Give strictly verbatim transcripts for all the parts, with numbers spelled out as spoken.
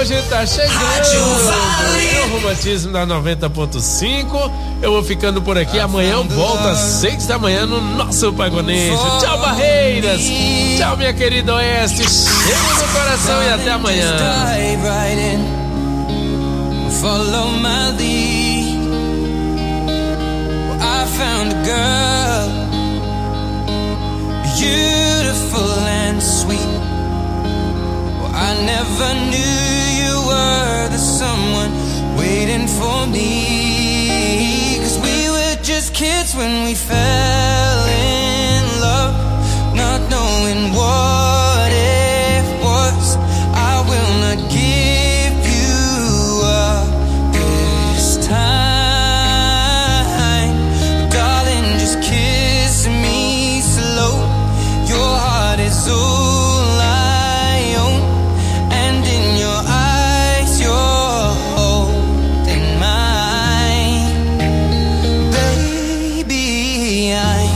hoje tá chegando. É o Romantismo da noventa ponto cinco. Eu vou ficando por aqui. Amanhã eu volto às seis da manhã no nosso Pagonejo. Tchau, Barreiras. Tchau, minha querida Oeste. Cheiro no coração e até amanhã. Follow my lead. Well, I found a girl, beautiful and sweet. Well, I never knew you were the someone waiting for me. 'Cause we were just kids when we fell in love, not knowing what it was. I will not give you up this time, darling, just kiss me slow. Your heart is all I own, and in your eyes you're holding mine. Baby, I'm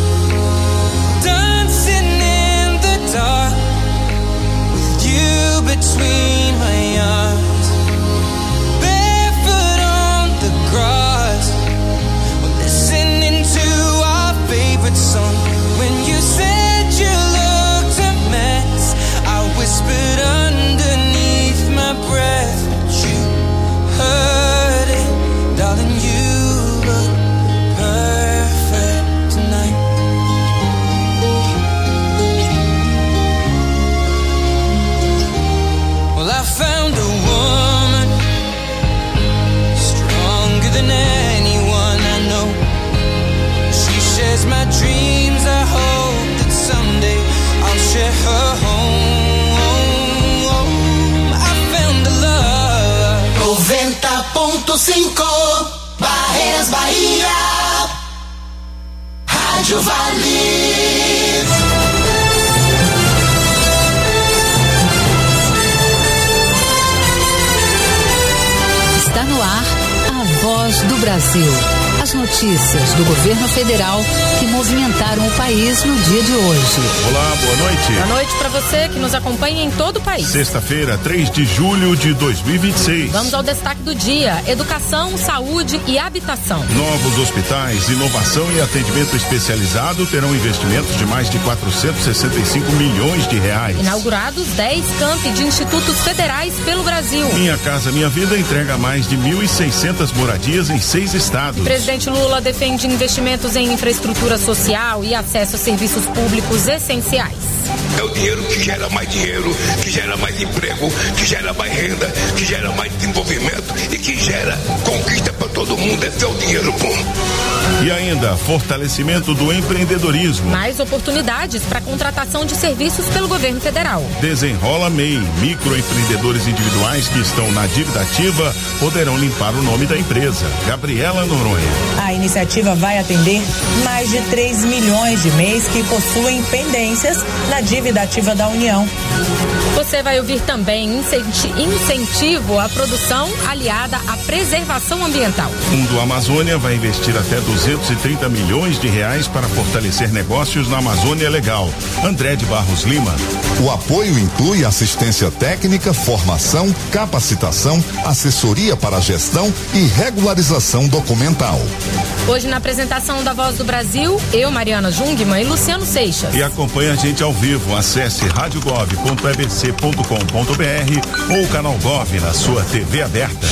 dancing in the dark with you between my arms, barefoot on the grass, listening to our favorite song. When you said you looked a mess, I whispered underneath my breath, but you heard it, darling, you look perfect tonight. Well, I found a woman stronger than anyone I know. She shares my dreams. I hope that someday I'll share her home. I found a love. noventa ponto cinco Barreiras, Bahia. Rádio Vale. Está no ar a Voz do Brasil. As notícias do governo federal que movimentaram o país no dia de hoje. Olá, boa noite. Boa noite para você que nos acompanha em todo o país. Sexta-feira, três de julho de dois mil e vinte e seis. Vamos ao destaque do dia: educação, saúde e habitação. Novos hospitais, inovação e atendimento especializado terão investimentos de mais de quatrocentos e sessenta e cinco milhões de reais. Inaugurados dez campi de institutos federais pelo Brasil. Minha Casa Minha Vida entrega mais de mil e seiscentas moradias em seis estados. O presidente Lula defende investimentos em infraestrutura social e acesso a serviços públicos essenciais. É o dinheiro que gera mais dinheiro, que gera mais emprego, que gera mais renda, que gera mais desenvolvimento e que gera conquista para todo mundo. Esse é o dinheiro bom. E ainda, fortalecimento do empreendedorismo. Mais oportunidades para contratação de serviços pelo governo federal. Desenrola M E I. Microempreendedores individuais que estão na dívida ativa poderão limpar o nome da empresa. Gabriela Noronha. A iniciativa vai atender mais de três milhões de M E Is que possuem pendências na dívida ativa da União. Você vai ouvir também incentivo à produção aliada à preservação ambiental. Fundo Amazônia vai investir até duzentos e trinta milhões de reais para fortalecer negócios na Amazônia Legal. André de Barros Lima. O apoio inclui assistência técnica, formação, capacitação, assessoria para gestão e regularização documental. Hoje na apresentação da Voz do Brasil, eu, Mariana Jungmann e Luciano Seixas. E acompanhe a gente ao vivo. Acesse rádio gov ponto e b c ponto com ponto b r ou o canal Gov na sua T V aberta.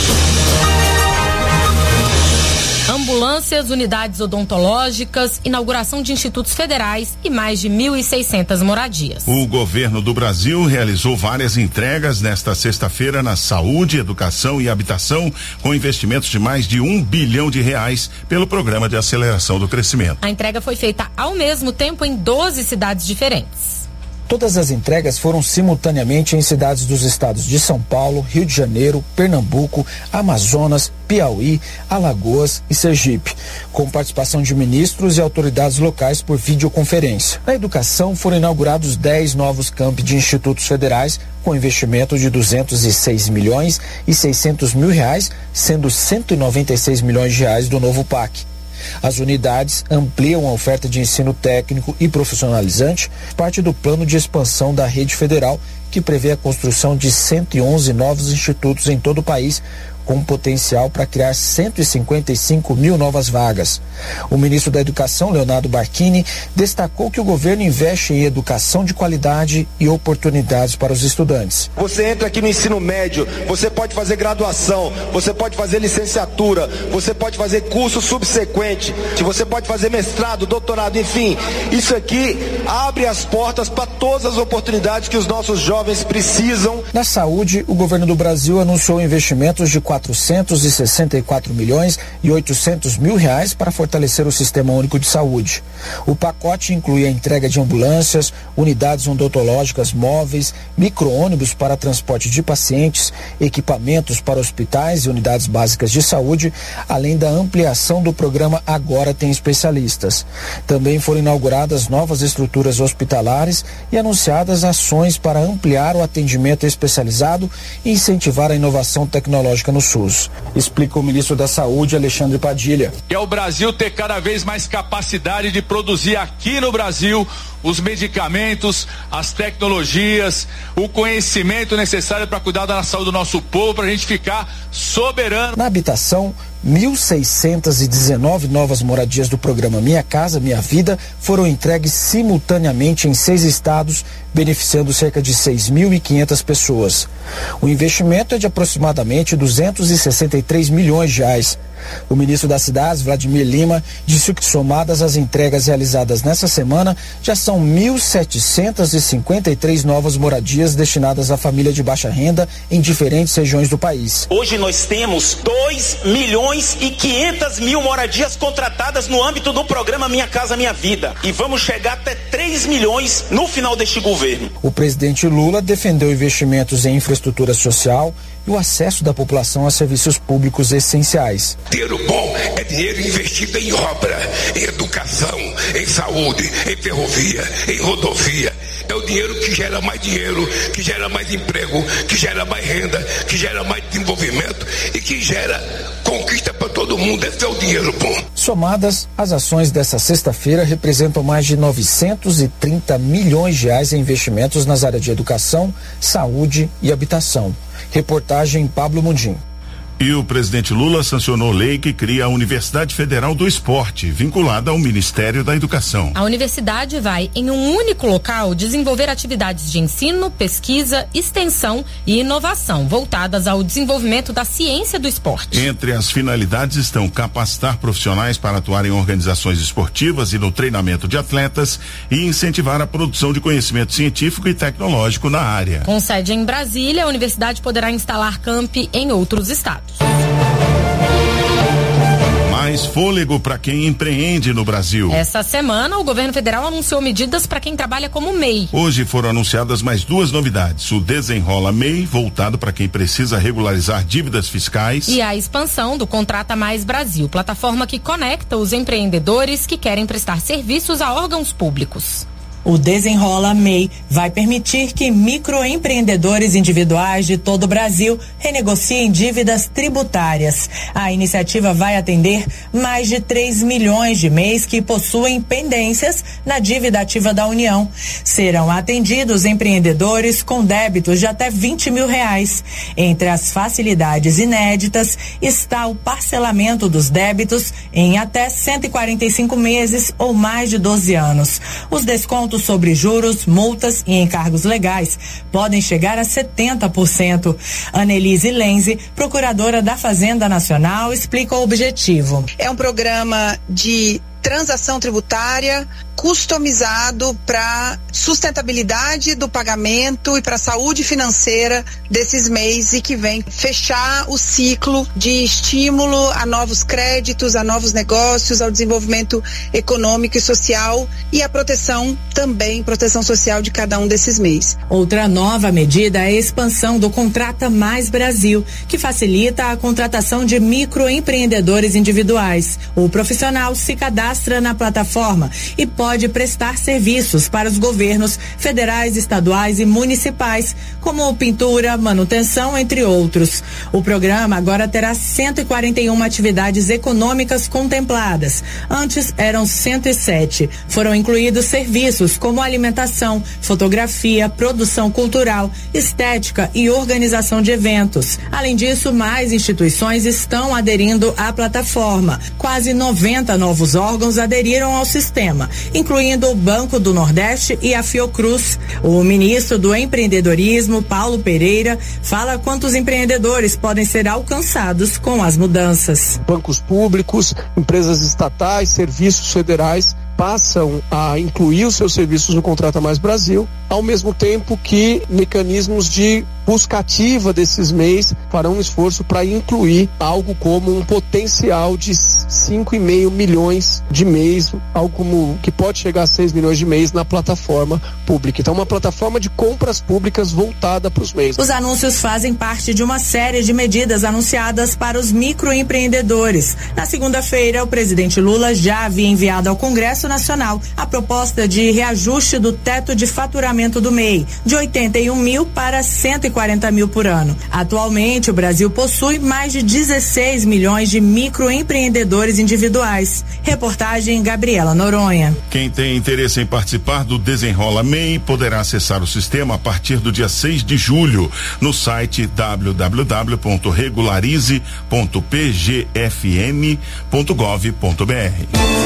Ambulâncias, unidades odontológicas, inauguração de institutos federais e mais de mil e seiscentas moradias. O governo do Brasil realizou várias entregas nesta sexta-feira na saúde, educação e habitação, com investimentos de mais de um bilhão de reais pelo Programa de Aceleração do Crescimento. A entrega foi feita ao mesmo tempo em doze cidades diferentes. Todas as entregas foram simultaneamente em cidades dos estados de São Paulo, Rio de Janeiro, Pernambuco, Amazonas, Piauí, Alagoas e Sergipe, com participação de ministros e autoridades locais por videoconferência. Na educação foram inaugurados dez novos campi de institutos federais com investimento de duzentos e seis milhões e seiscentos mil reais, sendo cento e noventa e seis milhões de reais do novo P A C. As unidades ampliam a oferta de ensino técnico e profissionalizante, parte do plano de expansão da rede federal, que prevê a construção de cento e onze novos institutos em todo o país, com potencial para criar cento e cinquenta e cinco mil novas vagas. O ministro da Educação, Leonardo Barquini, destacou que o governo investe em educação de qualidade e oportunidades para os estudantes. Você entra aqui no ensino médio, você pode fazer graduação, você pode fazer licenciatura, você pode fazer curso subsequente, você pode fazer mestrado, doutorado, enfim. Isso aqui abre as portas para todas as oportunidades que os nossos jovens precisam. Na saúde, o governo do Brasil anunciou investimentos de quatrocentos e sessenta e quatro milhões e oitocentos mil reais para fortalecer o Sistema Único de Saúde. O pacote inclui a entrega de ambulâncias, unidades odontológicas móveis, micro-ônibus para transporte de pacientes, equipamentos para hospitais e unidades básicas de saúde, além da ampliação do programa Agora Tem Especialistas. Também foram inauguradas novas estruturas hospitalares e anunciadas ações para ampliar o atendimento especializado e incentivar a inovação tecnológica no SUS. Explica o ministro da Saúde, Alexandre Padilha. É o Brasil ter cada vez mais capacidade de produzir aqui no Brasil os medicamentos, as tecnologias, o conhecimento necessário para cuidar da saúde do nosso povo, para a gente ficar soberano. Na habitação, mil seiscentas e dezenove novas moradias do programa Minha Casa Minha Vida foram entregues simultaneamente em seis estados, beneficiando cerca de seis mil e quinhentas pessoas. O investimento é de aproximadamente duzentos e sessenta e três milhões de reais. O ministro das Cidades, Vladimir Lima, disse que somadas as entregas realizadas nessa semana, já são mil setecentas e cinquenta e três novas moradias destinadas à família de baixa renda em diferentes regiões do país. Hoje nós temos dois milhões e quinhentas mil moradias contratadas no âmbito do programa Minha Casa Minha Vida. E vamos chegar até três milhões no final deste governo. O presidente Lula defendeu investimentos em infraestrutura social e o acesso da população a serviços públicos essenciais. Dinheiro bom é dinheiro investido em obra, em educação, em saúde, em ferrovia, em rodovia. É o dinheiro que gera mais dinheiro, que gera mais emprego, que gera mais renda, que gera mais desenvolvimento e que gera conquista para todo mundo. Esse é o dinheiro bom. Somadas, as ações dessa sexta-feira representam mais de novecentos e trinta milhões de reais em investimentos nas áreas de educação, saúde e habitação. Reportagem Pablo Mundim. E o presidente Lula sancionou lei que cria a Universidade Federal do Esporte, vinculada ao Ministério da Educação. A universidade vai, em um único local, desenvolver atividades de ensino, pesquisa, extensão e inovação, voltadas ao desenvolvimento da ciência do esporte. Entre as finalidades estão capacitar profissionais para atuar em organizações esportivas e no treinamento de atletas e incentivar a produção de conhecimento científico e tecnológico na área. Com sede em Brasília, a universidade poderá instalar campi em outros estados. Mais fôlego para quem empreende no Brasil. Essa semana, o governo federal anunciou medidas para quem trabalha como M E I. Hoje foram anunciadas mais duas novidades: o Desenrola M E I, voltado para quem precisa regularizar dívidas fiscais, e a expansão do Contrata Mais Brasil, plataforma que conecta os empreendedores que querem prestar serviços a órgãos públicos. O Desenrola M E I vai permitir que microempreendedores individuais de todo o Brasil renegociem dívidas tributárias. A iniciativa vai atender mais de três milhões de M E Is que possuem pendências na dívida ativa da União. Serão atendidos empreendedores com débitos de até vinte mil reais. Entre as facilidades inéditas está o parcelamento dos débitos em até cento e quarenta e cinco meses ou mais de doze anos. Os descontos sobre juros, multas e encargos legais podem chegar a setenta por cento. Annelise Lenze, procuradora da Fazenda Nacional, explica o objetivo. É um programa de transação tributária customizado para sustentabilidade do pagamento e para a saúde financeira desses M E Is e que vem fechar o ciclo de estímulo a novos créditos, a novos negócios, ao desenvolvimento econômico e social e a proteção também, proteção social de cada um desses M E Is. Outra nova medida é a expansão do Contrata Mais Brasil, que facilita a contratação de microempreendedores individuais. O profissional se cadastra cadastra na plataforma e pode prestar serviços para os governos federais, estaduais e municipais, como pintura, manutenção, entre outros. O programa agora terá cento e quarenta e uma atividades econômicas contempladas. Antes eram cento e sete. Foram incluídos serviços como alimentação, fotografia, produção cultural, estética e organização de eventos. Além disso, mais instituições estão aderindo à plataforma. Quase noventa novos órgãos aderiram ao sistema, incluindo o Banco do Nordeste e a Fiocruz. O ministro do Empreendedorismo, Paulo Pereira, fala quantos empreendedores podem ser alcançados com as mudanças. Bancos públicos, empresas estatais, serviços federais passam a incluir os seus serviços no Contrata Mais Brasil, ao mesmo tempo que mecanismos de busca ativa desses M E Is farão um esforço para incluir algo como um potencial de cinco vírgula cinco milhões de M E Is, algo como que pode chegar a seis milhões de M E Is na plataforma pública. Então, uma plataforma de compras públicas voltada para os M E Is. Os anúncios fazem parte de uma série de medidas anunciadas para os microempreendedores. Na segunda-feira, o presidente Lula já havia enviado ao Congresso Nacional a proposta de reajuste do teto de faturamento do M E I, de oitenta e um mil para cento e quarenta mil por ano. Atualmente, o Brasil possui mais de dezesseis milhões de microempreendedores individuais. Reportagem Gabriela Noronha. Quem tem interesse em participar do Desenrola M E I poderá acessar o sistema a partir do dia seis de julho no site w w w ponto regularize ponto p g f m ponto gov ponto b r.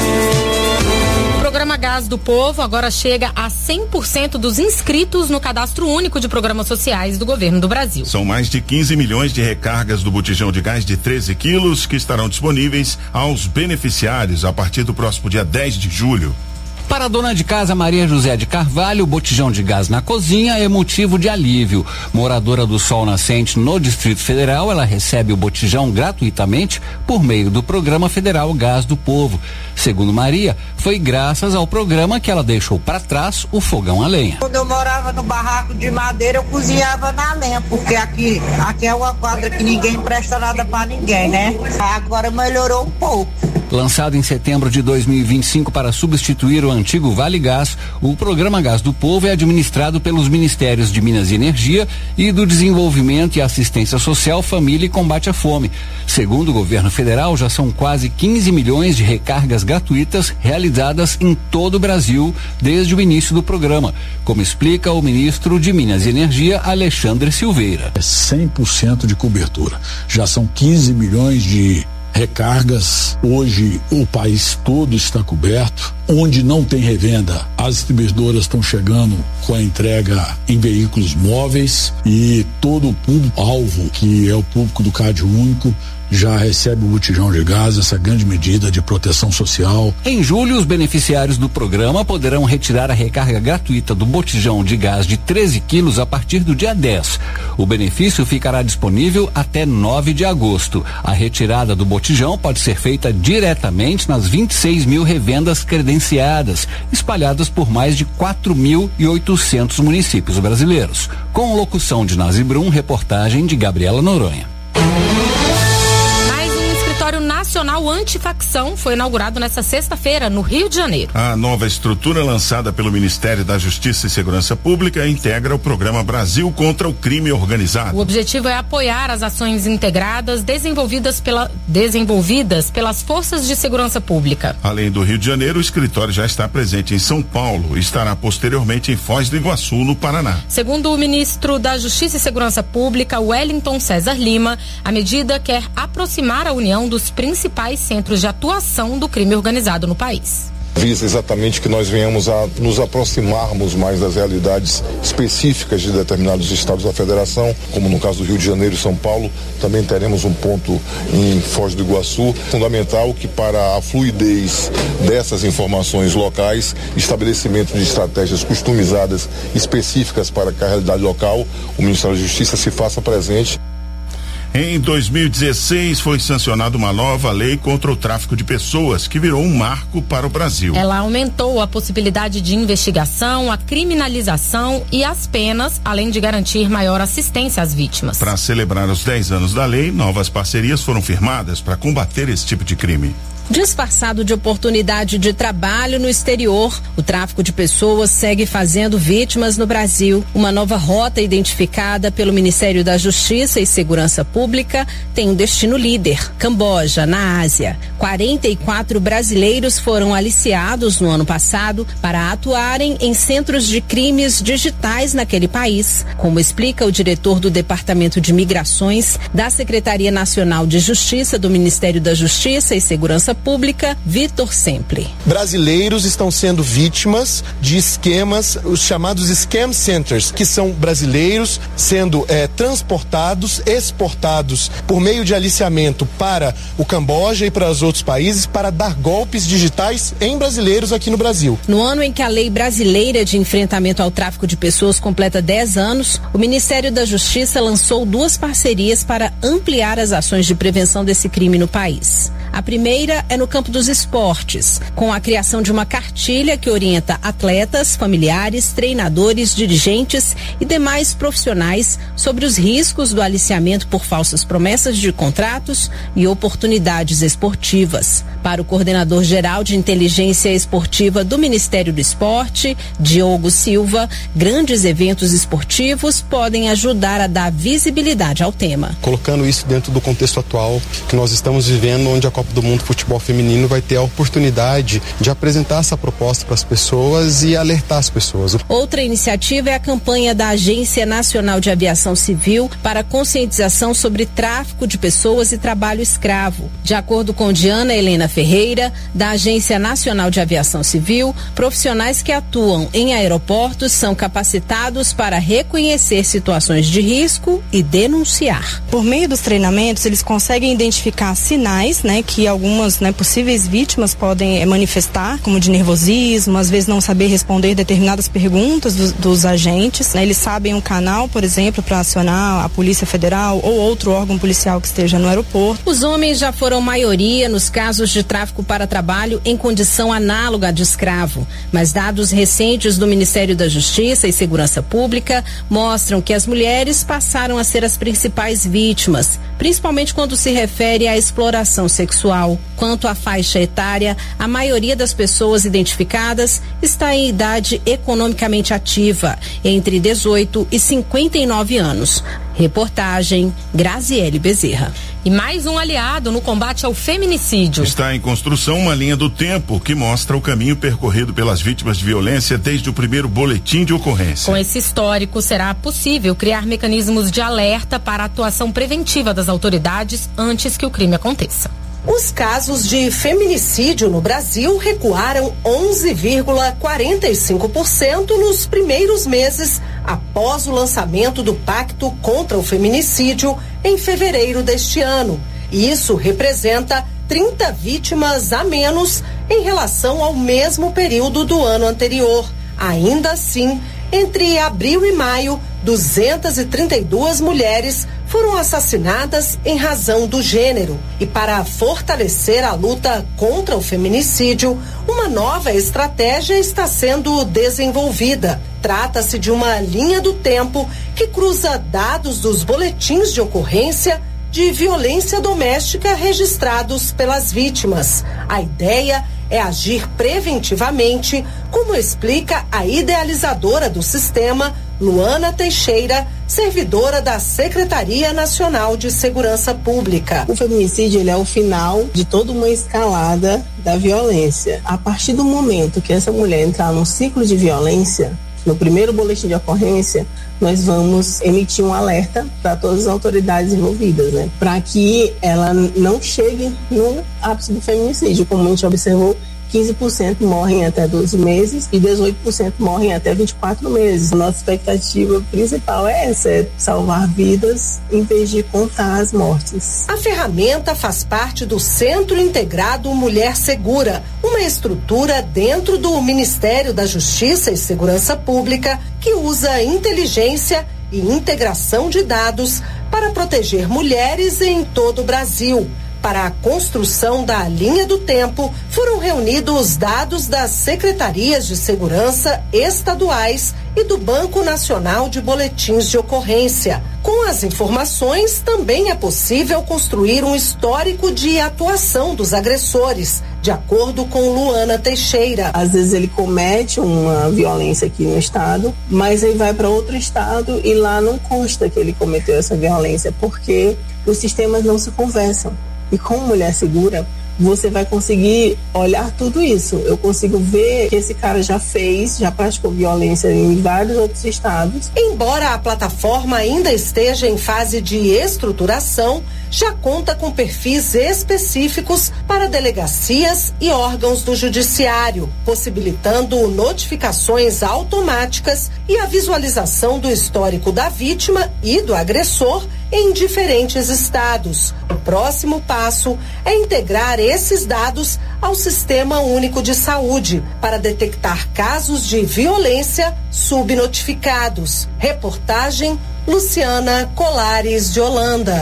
O programa Gás do Povo agora chega a cem por cento dos inscritos no Cadastro Único de Programas Sociais do Governo do Brasil. São mais de quinze milhões de recargas do botijão de gás de treze quilos que estarão disponíveis aos beneficiários a partir do próximo dia dez de julho. Para a dona de casa Maria José de Carvalho, o botijão de gás na cozinha é motivo de alívio. Moradora do Sol Nascente no Distrito Federal, ela recebe o botijão gratuitamente por meio do Programa Federal Gás do Povo. Segundo Maria, foi graças ao programa que ela deixou para trás o fogão a lenha. Quando eu morava no barraco de madeira, eu cozinhava na lenha, porque aqui, aqui é uma quadra que ninguém presta nada para ninguém, né? Agora melhorou um pouco. Lançado em setembro de dois mil e vinte e cinco para substituir o antigo Vale Gás, o programa Gás do Povo é administrado pelos Ministérios de Minas e Energia e do Desenvolvimento e Assistência Social, Família e Combate à Fome. Segundo o governo federal, já são quase quinze milhões de recargas gratuitas realizadas em todo o Brasil desde o início do programa, como explica o ministro de Minas e Energia, Alexandre Silveira. É cem por cento de cobertura. Já são quinze milhões de recargas. Hoje o país todo está coberto. Onde não tem revenda, as distribuidoras estão chegando com a entrega em veículos móveis e todo o público-alvo, que é o público do Cade Único, já recebe o botijão de gás, essa grande medida de proteção social. Em julho, os beneficiários do programa poderão retirar a recarga gratuita do botijão de gás de treze quilos a partir do dia dez. O benefício ficará disponível até nove de agosto. A retirada do botijão pode ser feita diretamente nas vinte e seis mil revendas credenciadas, espalhadas por mais de quatro mil e oitocentos municípios brasileiros. Com locução de Nazi Brum, reportagem de Gabriela Noronha. Nacional Antifacção foi inaugurado nesta sexta-feira no Rio de Janeiro. A nova estrutura lançada pelo Ministério da Justiça e Segurança Pública integra o programa Brasil contra o Crime Organizado. O objetivo é apoiar as ações integradas desenvolvidas, pela, desenvolvidas pelas forças de segurança pública. Além do Rio de Janeiro, o escritório já está presente em São Paulo e estará posteriormente em Foz do Iguaçu, no Paraná. Segundo o ministro da Justiça e Segurança Pública, Wellington César Lima, a medida quer aproximar a união dos principais centros de atuação do crime organizado no país. Visa exatamente que nós venhamos a nos aproximarmos mais das realidades específicas de determinados estados da federação, como no caso do Rio de Janeiro e São Paulo. Também teremos um ponto em Foz do Iguaçu. Fundamental que para a fluidez dessas informações locais, estabelecimento de estratégias customizadas específicas para a realidade local, o Ministério da Justiça se faça presente. Em dois mil e dezesseis foi sancionada uma nova lei contra o tráfico de pessoas, que virou um marco para o Brasil. Ela aumentou a possibilidade de investigação, a criminalização e as penas, além de garantir maior assistência às vítimas. Para celebrar os dez anos da lei, novas parcerias foram firmadas para combater esse tipo de crime. Disfarçado de oportunidade de trabalho no exterior, o tráfico de pessoas segue fazendo vítimas no Brasil. Uma nova rota identificada pelo Ministério da Justiça e Segurança Pública tem um destino líder, Camboja, na Ásia. quarenta e quatro brasileiros foram aliciados no ano passado para atuarem em centros de crimes digitais naquele país, como explica o diretor do Departamento de Migrações da Secretaria Nacional de Justiça do Ministério da Justiça e Segurança Pública, Vitor Sempre. Brasileiros estão sendo vítimas de esquemas, os chamados scam centers, que são brasileiros sendo é, transportados, exportados por meio de aliciamento para o Camboja e para os outros países para dar golpes digitais em brasileiros aqui no Brasil. No ano em que a lei brasileira de enfrentamento ao tráfico de pessoas completa dez anos, o Ministério da Justiça lançou duas parcerias para ampliar as ações de prevenção desse crime no país. A primeira é no campo dos esportes, com a criação de uma cartilha que orienta atletas, familiares, treinadores, dirigentes e demais profissionais sobre os riscos do aliciamento por falsas promessas de contratos e oportunidades esportivas. Para o coordenador geral de inteligência esportiva do Ministério do Esporte, Diogo Silva, grandes eventos esportivos podem ajudar a dar visibilidade ao tema. Colocando isso dentro do contexto atual que nós estamos vivendo, onde a Copa do Mundo Futebol Feminino vai ter a oportunidade de apresentar essa proposta para as pessoas e alertar as pessoas. Outra iniciativa é a campanha da Agência Nacional de Aviação Civil para conscientização sobre tráfico de pessoas e trabalho escravo. De acordo com Diana Helena Ferreira, da Agência Nacional de Aviação Civil, profissionais que atuam em aeroportos são capacitados para reconhecer situações de risco e denunciar. Por meio dos treinamentos, eles conseguem identificar sinais, né, que algumas, né, possíveis vítimas podem é, manifestar, como de nervosismo, às vezes não saber responder determinadas perguntas dos, dos agentes, né, eles sabem um canal, por exemplo, para acionar a Polícia Federal ou outro órgão policial que esteja no aeroporto. Os homens já foram maioria nos casos de tráfico para trabalho em condição análoga de escravo, mas dados recentes do Ministério da Justiça e Segurança Pública mostram que as mulheres passaram a ser as principais vítimas, principalmente quando se refere à exploração sexual. Quanto à faixa etária, a maioria das pessoas identificadas está em idade economicamente ativa, entre dezoito e cinquenta e nove anos. Reportagem Graziele Bezerra. E mais um aliado no combate ao feminicídio. Está em construção uma linha do tempo que mostra o caminho percorrido pelas vítimas de violência desde o primeiro boletim de ocorrência. Com esse histórico, será possível criar mecanismos de alerta para a atuação preventiva das autoridades antes que o crime aconteça. Os casos de feminicídio no Brasil recuaram onze vírgula quarenta e cinco por cento nos primeiros meses após o lançamento do Pacto contra o Feminicídio em fevereiro deste ano. Isso representa trinta vítimas a menos em relação ao mesmo período do ano anterior. Ainda assim, entre abril e maio, duzentas e trinta e duas mulheres foram assassinadas em razão do gênero. E para fortalecer a luta contra o feminicídio, uma nova estratégia está sendo desenvolvida. Trata-se de uma linha do tempo que cruza dados dos boletins de ocorrência de violência doméstica registrados pelas vítimas. A ideia é agir preventivamente, como explica a idealizadora do sistema, Luana Teixeira, servidora da Secretaria Nacional de Segurança Pública. O feminicídio ele é o final de toda uma escalada da violência. A partir do momento que essa mulher entrar num ciclo de violência, no primeiro boletim de ocorrência, nós vamos emitir um alerta para todas as autoridades envolvidas, né? Para que ela não chegue no ápice do feminicídio. Como a gente observou, quinze por cento morrem até doze meses e dezoito por cento morrem até vinte e quatro meses. Nossa expectativa principal é essa, é salvar vidas em vez de contar as mortes. A ferramenta faz parte do Centro Integrado Mulher Segura, uma estrutura dentro do Ministério da Justiça e Segurança Pública que usa inteligência e integração de dados para proteger mulheres em todo o Brasil. Para a construção da linha do tempo, foram reunidos dados das secretarias de segurança estaduais e do Banco Nacional de Boletins de Ocorrência. Com as informações, também é possível construir um histórico de atuação dos agressores, de acordo com Luana Teixeira. Às vezes ele comete uma violência aqui no estado, mas ele vai para outro estado e lá não consta que ele cometeu essa violência, porque os sistemas não se conversam. E com Mulher Segura, você vai conseguir olhar tudo isso. Eu consigo ver que esse cara já fez, já praticou violência em vários outros estados. Embora a plataforma ainda esteja em fase de estruturação, já conta com perfis específicos para delegacias e órgãos do judiciário, possibilitando notificações automáticas e a visualização do histórico da vítima e do agressor em diferentes estados. O próximo passo é integrar esses dados ao Sistema Único de Saúde para detectar casos de violência subnotificados. Reportagem Luciana Colares de Holanda.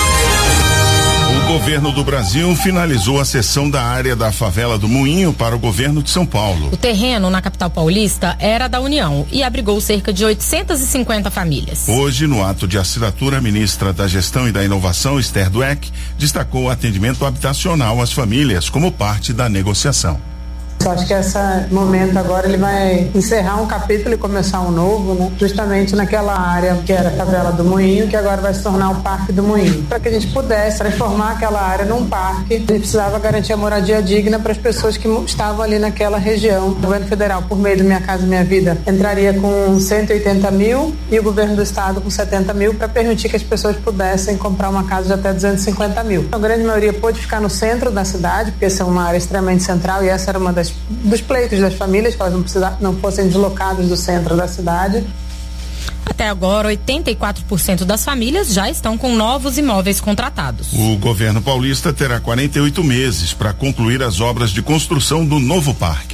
O governo do Brasil finalizou a cessão da área da favela do Moinho para o governo de São Paulo. O terreno na capital paulista era da União e abrigou cerca de oitocentas e cinquenta famílias. Hoje, no ato de assinatura, a ministra da Gestão e da Inovação, Esther Dweck, destacou o atendimento habitacional às famílias como parte da negociação. Eu acho que esse momento agora ele vai encerrar um capítulo e começar um novo, né? Justamente naquela área que era a favela do Moinho, que agora vai se tornar o Parque do Moinho. Para que a gente pudesse transformar aquela área num parque, a gente precisava garantir a moradia digna para as pessoas que estavam ali naquela região. O governo federal, por meio do Minha Casa Minha Vida, entraria com cento e oitenta mil e o governo do estado com setenta mil para permitir que as pessoas pudessem comprar uma casa de até duzentos e cinquenta mil. A grande maioria pôde ficar no centro da cidade, porque essa é uma área extremamente central e essa era uma das dos pleitos das famílias, que elas não, precisar, não fossem deslocadas do centro da cidade. Até agora, oitenta e quatro por cento das famílias já estão com novos imóveis contratados. O governo paulista terá quarenta e oito meses para concluir as obras de construção do novo parque.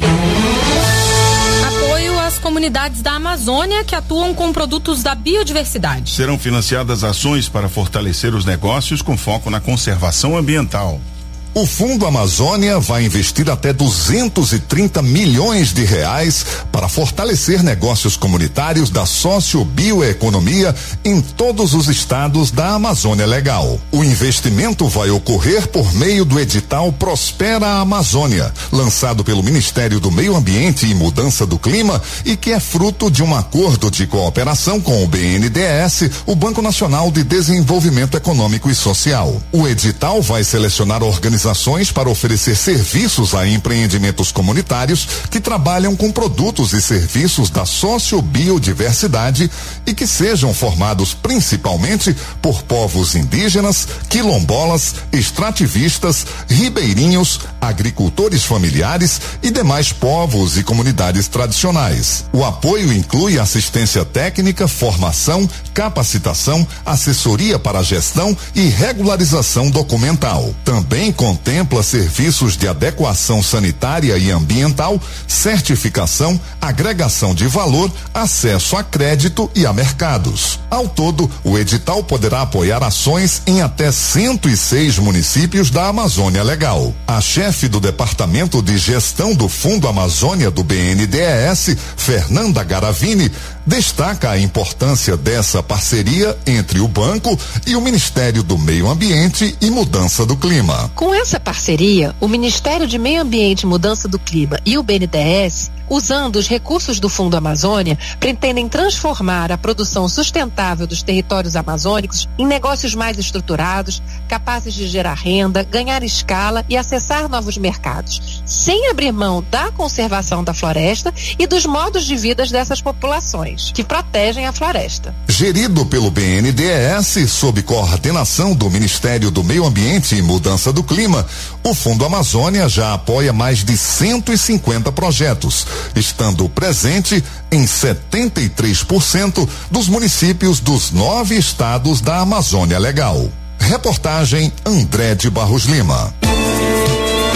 Apoio às comunidades da Amazônia que atuam com produtos da biodiversidade. Serão financiadas ações para fortalecer os negócios com foco na conservação ambiental. O Fundo Amazônia vai investir até duzentos e trinta milhões de reais para fortalecer negócios comunitários da sociobioeconomia em todos os estados da Amazônia Legal. O investimento vai ocorrer por meio do edital Prospera Amazônia, lançado pelo Ministério do Meio Ambiente e Mudança do Clima e que é fruto de um acordo de cooperação com o B N D E S, o Banco Nacional de Desenvolvimento Econômico e Social. O edital vai selecionar organizações para oferecer serviços a empreendimentos comunitários que trabalham com produtos e serviços da sociobiodiversidade e que sejam formados principalmente por povos indígenas, quilombolas, extrativistas, ribeirinhos, agricultores familiares e demais povos e comunidades tradicionais. O apoio inclui assistência técnica, formação, capacitação, assessoria para a gestão e regularização documental. Também contempla serviços de adequação sanitária e ambiental, certificação, agregação de valor, acesso a crédito e a mercados. Ao todo, o edital poderá apoiar ações em até cento e seis municípios da Amazônia Legal. A chefe do Departamento de Gestão do Fundo Amazônia do B N D E S, Fernanda Garavini, destaca a importância dessa parceria entre o banco e o Ministério do Meio Ambiente e Mudança do Clima. Com essa parceria, o Ministério de Meio Ambiente e Mudança do Clima e o B N D E S, usando os recursos do Fundo Amazônia, pretendem transformar a produção sustentável dos territórios amazônicos em negócios mais estruturados, capazes de gerar renda, ganhar escala e acessar novos mercados, sem abrir mão da conservação da floresta e dos modos de vida dessas populações, que protegem a floresta. Gerido pelo B N D E S, sob coordenação do Ministério do Meio Ambiente e Mudança do Clima, o Fundo Amazônia já apoia mais de cento e cinquenta projetos, estando presente em setenta e três por cento dos municípios dos nove estados da Amazônia Legal. Reportagem André de Barros Lima.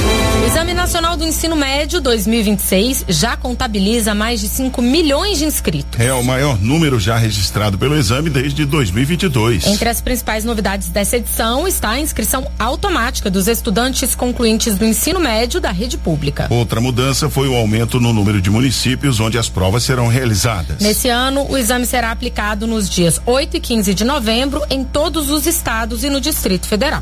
Exame Nacional do Ensino Médio dois mil e vinte e seis já contabiliza mais de cinco milhões de inscritos. É o maior número já registrado pelo exame desde dois mil e vinte e dois. Entre as principais novidades dessa edição está a inscrição automática dos estudantes concluintes do ensino médio da rede pública. Outra mudança foi o aumento no número de municípios onde as provas serão realizadas. Nesse ano, o exame será aplicado nos dias oito e quinze de novembro em todos os estados e no Distrito Federal.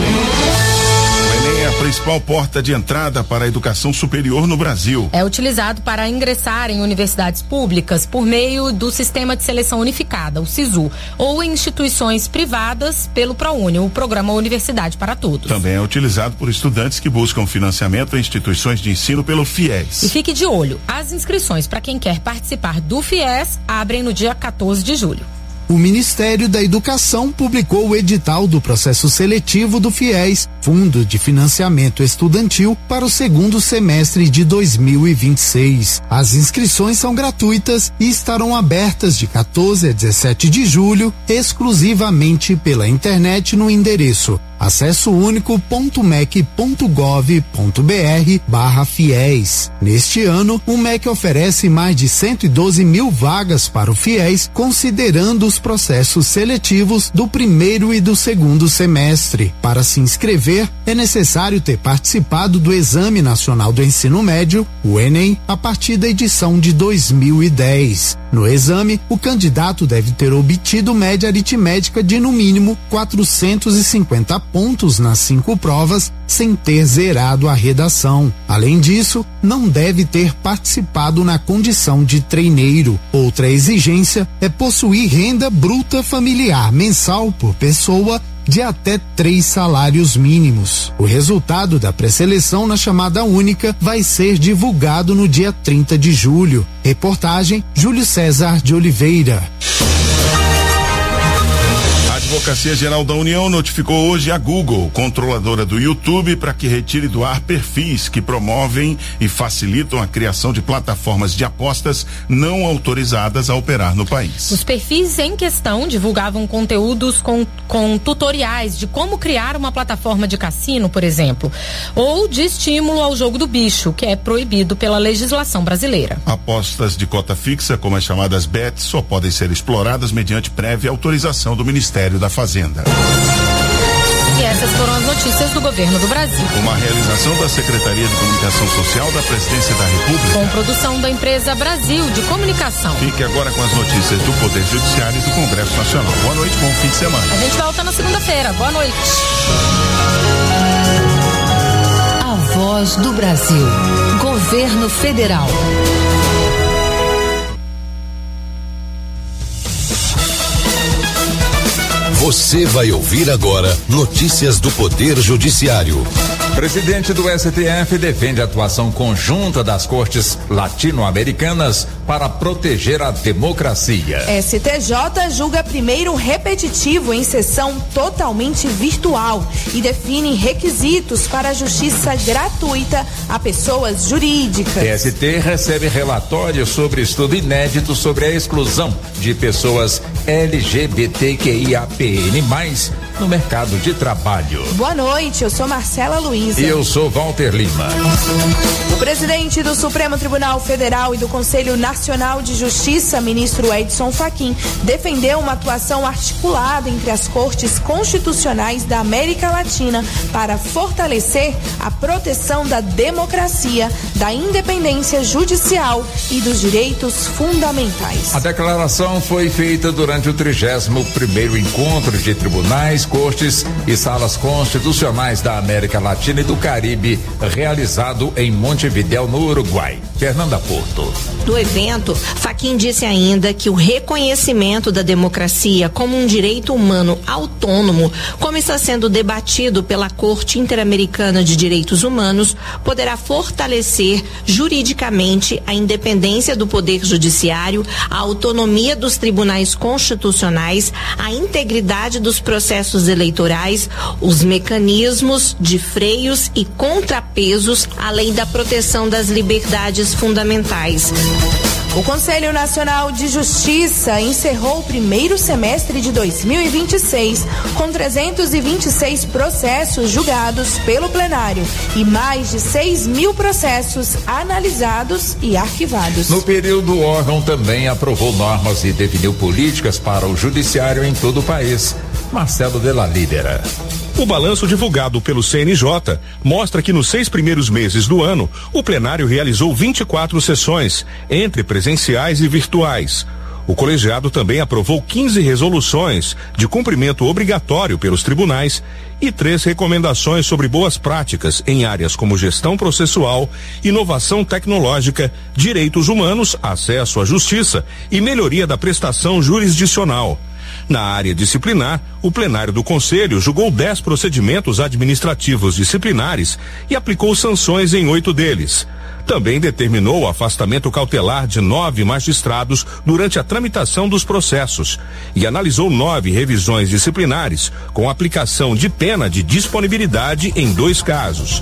O Enem é a principal porta de entrada para a educação superior no Brasil. É utilizado para ingressar em universidades públicas por meio do Sistema de Seleção Unificada, o SISU, ou em instituições privadas pelo ProUni, o Programa Universidade para Todos. Também é utilizado por estudantes que buscam financiamento em instituições de ensino pelo FIES. E fique de olho, as inscrições para quem quer participar do FIES abrem no dia quatorze de julho. O Ministério da Educação publicou o edital do processo seletivo do FIES, Fundo de Financiamento Estudantil, para o segundo semestre de dois mil e vinte e seis. As inscrições são gratuitas e estarão abertas de quatorze a dezessete de julho, exclusivamente pela internet no endereço acesso único ponto mec ponto gov ponto br barra fiéis. Neste ano, o M E C oferece mais de cento e doze mil vagas para o FIES, considerando os processos seletivos do primeiro e do segundo semestre. Para se inscrever, é necessário ter participado do Exame Nacional do Ensino Médio, o Enem, a partir da edição de dois mil e dez. No exame, o candidato deve ter obtido média aritmética de no mínimo quatrocentos e cinquenta pontos nas cinco provas, sem ter zerado a redação. Além disso, não deve ter participado na condição de treineiro. Outra exigência é possuir renda bruta familiar mensal por pessoa de até três salários mínimos. O resultado da pré-seleção na chamada única vai ser divulgado no dia trinta de julho. Reportagem Júlio César de Oliveira. A Advocacia Geral da União notificou hoje a Google, controladora do YouTube, para que retire do ar perfis que promovem e facilitam a criação de plataformas de apostas não autorizadas a operar no país. Os perfis em questão divulgavam conteúdos com, com tutoriais de como criar uma plataforma de cassino, por exemplo, ou de estímulo ao jogo do bicho, que é proibido pela legislação brasileira. Apostas de cota fixa, como as chamadas bets, só podem ser exploradas mediante prévia autorização do Ministério da Fazenda. E essas foram as notícias do governo do Brasil. Uma realização da Secretaria de Comunicação Social da Presidência da República. Com produção da empresa Brasil de Comunicação. Fique agora com as notícias do Poder Judiciário e do Congresso Nacional. Boa noite, bom fim de semana. A gente volta na segunda-feira. Boa noite. A Voz do Brasil. Governo Federal. Você vai ouvir agora notícias do Poder Judiciário. Presidente do S T F defende a atuação conjunta das cortes latino-americanas para proteger a democracia. S T J julga primeiro repetitivo em sessão totalmente virtual e define requisitos para a justiça gratuita a pessoas jurídicas. S T recebe relatório sobre estudo inédito sobre a exclusão de pessoas L G B T Q I A P N mais, no mercado de trabalho. Boa noite, eu sou Marcela Luiza. E eu sou Walter Lima. O presidente do Supremo Tribunal Federal e do Conselho Nacional de Justiça, ministro Edson Fachin, defendeu uma atuação articulada entre as cortes constitucionais da América Latina para fortalecer a proteção da democracia, da independência judicial e dos direitos fundamentais. A declaração foi feita durante o trigésimo primeiro encontro de tribunais, cortes e salas constitucionais da América Latina e do Caribe, realizado em Montevidéu, no Uruguai. Fernanda Porto. Do evento, Fachin disse ainda que o reconhecimento da democracia como um direito humano autônomo, como está sendo debatido pela Corte Interamericana de Direitos Humanos, poderá fortalecer juridicamente a independência do Poder Judiciário, a autonomia dos tribunais constitucionais, a integridade dos processos eleitorais, os mecanismos de freios e contrapesos, além da proteção das liberdades fundamentais. O Conselho Nacional de Justiça encerrou o primeiro semestre de dois mil e vinte e seis com trezentos e vinte e seis processos julgados pelo plenário e mais de seis mil processos analisados e arquivados. No período, o órgão também aprovou normas e definiu políticas para o judiciário em todo o país. Marcelo Della Lídera. O balanço divulgado pelo C N J mostra que nos seis primeiros meses do ano, o plenário realizou vinte e quatro sessões, entre presenciais e virtuais. O colegiado também aprovou quinze resoluções de cumprimento obrigatório pelos tribunais e três recomendações sobre boas práticas em áreas como gestão processual, inovação tecnológica, direitos humanos, acesso à justiça e melhoria da prestação jurisdicional. Na área disciplinar, o plenário do Conselho julgou dez procedimentos administrativos disciplinares e aplicou sanções em oito deles. Também determinou o afastamento cautelar de nove magistrados durante a tramitação dos processos e analisou nove revisões disciplinares, com aplicação de pena de disponibilidade em dois casos.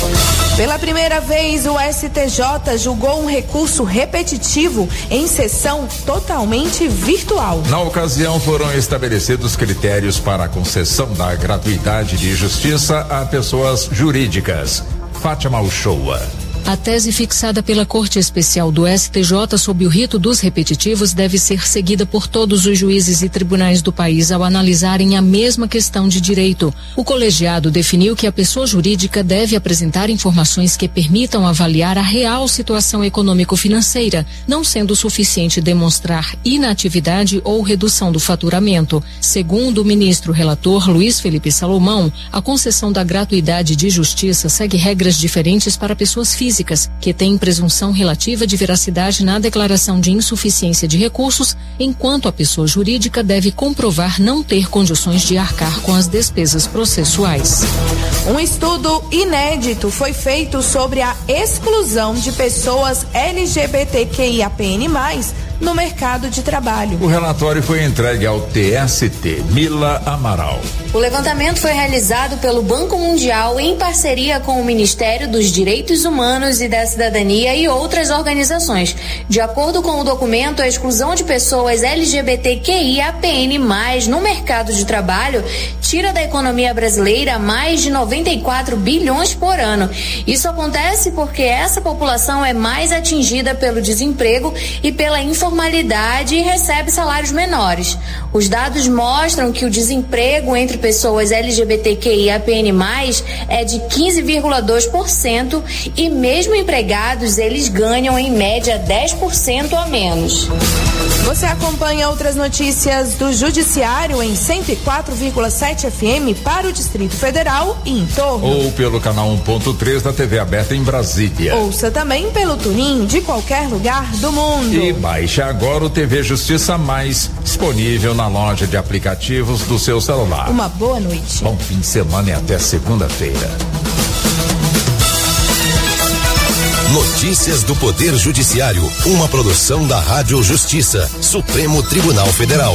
Pela primeira vez, o S T J julgou um recurso repetitivo em sessão totalmente virtual. Na ocasião, foram estabelecidos critérios para a concessão da gratuidade de justiça a pessoas jurídicas. Fátima Uchoa. A tese fixada pela Corte Especial do S T J sob o rito dos repetitivos deve ser seguida por todos os juízes e tribunais do país ao analisarem a mesma questão de direito. O colegiado definiu que a pessoa jurídica deve apresentar informações que permitam avaliar a real situação econômico-financeira, não sendo suficiente demonstrar inatividade ou redução do faturamento. Segundo o ministro relator Luiz Felipe Salomão, a concessão da gratuidade de justiça segue regras diferentes para pessoas físicas que têm presunção relativa de veracidade na declaração de insuficiência de recursos, enquanto a pessoa jurídica deve comprovar não ter condições de arcar com as despesas processuais. Um estudo inédito foi feito sobre a exclusão de pessoas L G B T Q I A P N mais, no mercado de trabalho. O relatório foi entregue ao T S T. Mila Amaral. O levantamento foi realizado pelo Banco Mundial em parceria com o Ministério dos Direitos Humanos e da Cidadania e outras organizações. De acordo com o documento, a exclusão de pessoas L G B T Q I A P N mais, no mercado de trabalho tira da economia brasileira mais de noventa e quatro bilhões por ano. Isso acontece porque essa população é mais atingida pelo desemprego e pela informalidade e recebe salários menores. Os dados mostram que o desemprego entre pessoas L G B T Q I A P N mais, é de quinze vírgula dois por cento e mesmo empregados eles ganham em média dez por cento a menos. Você acompanha outras notícias do Judiciário em cento e quatro vírgula sete F M para o Distrito Federal e em torno. Ou pelo canal um ponto três da T V aberta em Brasília. Ouça também pelo Tunin de qualquer lugar do mundo. E baixe agora o T V Justiça Mais, disponível na loja de aplicativos do seu celular. Uma boa noite. Bom fim de semana e até segunda-feira. Notícias do Poder Judiciário, uma produção da Rádio Justiça, Supremo Tribunal Federal.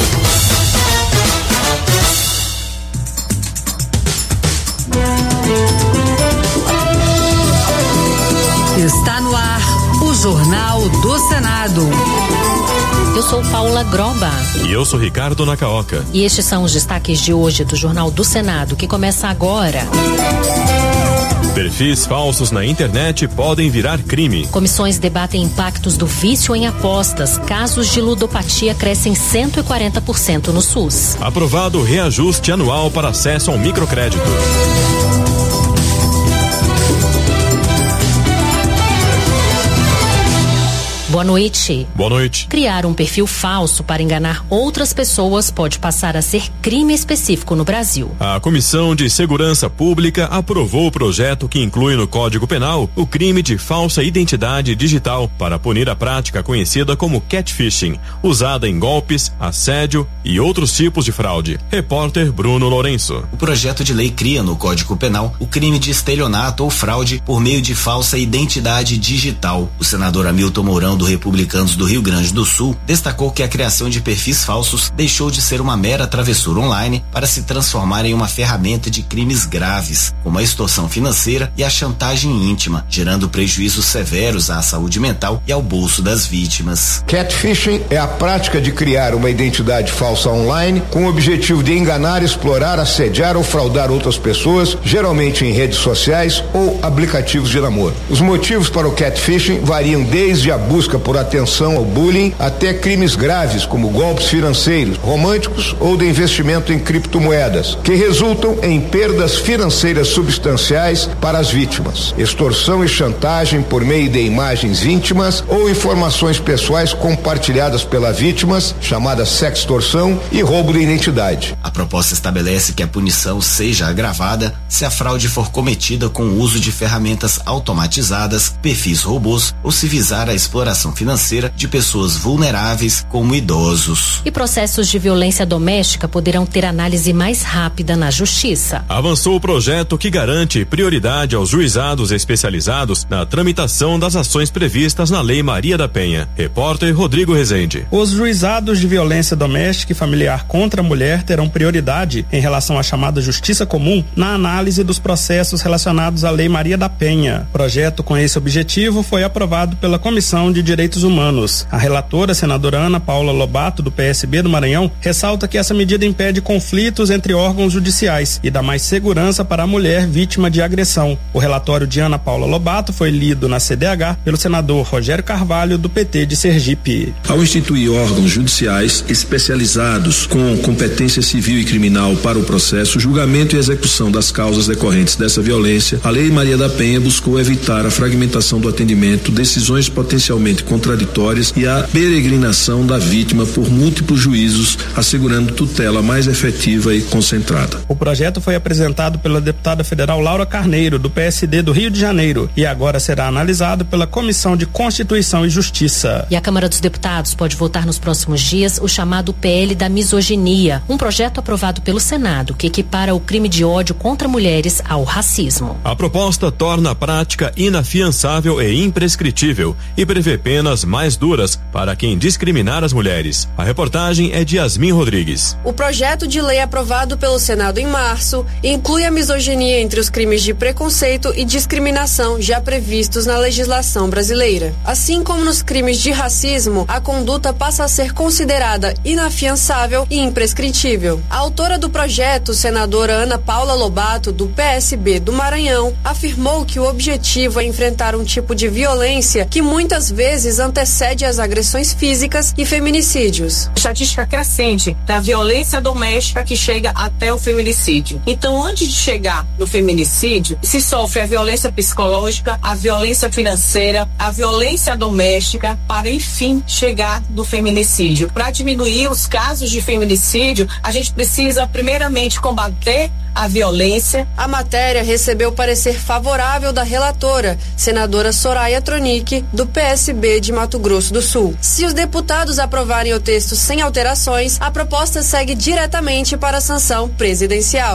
Está no ar o Jornal do Senado. Eu sou Paula Groba. E eu sou Ricardo Nacaoca. E estes são os destaques de hoje do Jornal do Senado, que começa agora. Perfis falsos na internet podem virar crime. Comissões debatem impactos do vício em apostas. Casos de ludopatia crescem cento e quarenta por cento no SUS. Aprovado reajuste anual para acesso ao microcrédito. Boa noite. Boa noite. Criar um perfil falso para enganar outras pessoas pode passar a ser crime específico no Brasil. A Comissão de Segurança Pública aprovou o projeto que inclui no Código Penal o crime de falsa identidade digital para punir a prática conhecida como catfishing, usada em golpes, assédio e outros tipos de fraude. Repórter Bruno Lourenço. O projeto de lei cria no Código Penal o crime de estelionato ou fraude por meio de falsa identidade digital. O senador Hamilton Mourão do Republicanos do Rio Grande do Sul, destacou que a criação de perfis falsos deixou de ser uma mera travessura online para se transformar em uma ferramenta de crimes graves, como a extorsão financeira e a chantagem íntima, gerando prejuízos severos à saúde mental e ao bolso das vítimas. Catfishing é a prática de criar uma identidade falsa online com o objetivo de enganar, explorar, assediar ou fraudar outras pessoas, geralmente em redes sociais ou aplicativos de namoro. Os motivos para o catfishing variam desde a busca por atenção ao bullying até crimes graves como golpes financeiros, românticos ou de investimento em criptomoedas, que resultam em perdas financeiras substanciais para as vítimas. Extorsão e chantagem por meio de imagens íntimas ou informações pessoais compartilhadas pelas vítimas, chamada sextorção, e roubo de identidade. A proposta estabelece que a punição seja agravada se a fraude for cometida com o uso de ferramentas automatizadas, perfis robôs ou se visar a exploração financeira de pessoas vulneráveis como idosos. E processos de violência doméstica poderão ter análise mais rápida na Justiça. Avançou o projeto que garante prioridade aos juizados especializados na tramitação das ações previstas na Lei Maria da Penha. Repórter Rodrigo Rezende. Os juizados de violência doméstica e familiar contra a mulher terão prioridade em relação à chamada Justiça Comum na análise dos processos relacionados à Lei Maria da Penha. O projeto com esse objetivo foi aprovado pela Comissão de Direitos Humanos. A relatora, senadora Ana Paula Lobato, do P S B do Maranhão, ressalta que essa medida impede conflitos entre órgãos judiciais e dá mais segurança para a mulher vítima de agressão. O relatório de Ana Paula Lobato foi lido na C D H pelo senador Rogério Carvalho, do P T de Sergipe. Ao instituir órgãos judiciais especializados com competência civil e criminal para o processo, julgamento e execução das causas decorrentes dessa violência, a Lei Maria da Penha buscou evitar a fragmentação do atendimento, decisões potencialmente contraditórias e a peregrinação da vítima por múltiplos juízos, assegurando tutela mais efetiva e concentrada. O projeto foi apresentado pela deputada federal Laura Carneiro, do P S D do Rio de Janeiro, e agora será analisado pela Comissão de Constituição e Justiça. E a Câmara dos Deputados pode votar nos próximos dias o chamado P L da misoginia, um projeto aprovado pelo Senado que equipara o crime de ódio contra mulheres ao racismo. A proposta torna a prática inafiançável e imprescritível e prevê penas mais duras para quem discriminar as mulheres. A reportagem é de Yasmin Rodrigues. O projeto de lei aprovado pelo Senado em março inclui a misoginia entre os crimes de preconceito e discriminação já previstos na legislação brasileira. Assim como nos crimes de racismo, a conduta passa a ser considerada inafiançável e imprescritível. A autora do projeto, senadora Ana Paula Lobato, do P S B do Maranhão, afirmou que o objetivo é enfrentar um tipo de violência que muitas vezes antecede as agressões físicas e feminicídios. Estatística crescente da violência doméstica que chega até o feminicídio. Então, antes de chegar no feminicídio, se sofre a violência psicológica, a violência financeira, a violência doméstica, para enfim chegar no feminicídio. Para diminuir os casos de feminicídio, a gente precisa primeiramente combater a violência. A matéria recebeu parecer favorável da relatora, senadora Soraya Tronic, do P S B de Mato Grosso do Sul. Se os deputados aprovarem o texto sem alterações, a proposta segue diretamente para a sanção presidencial.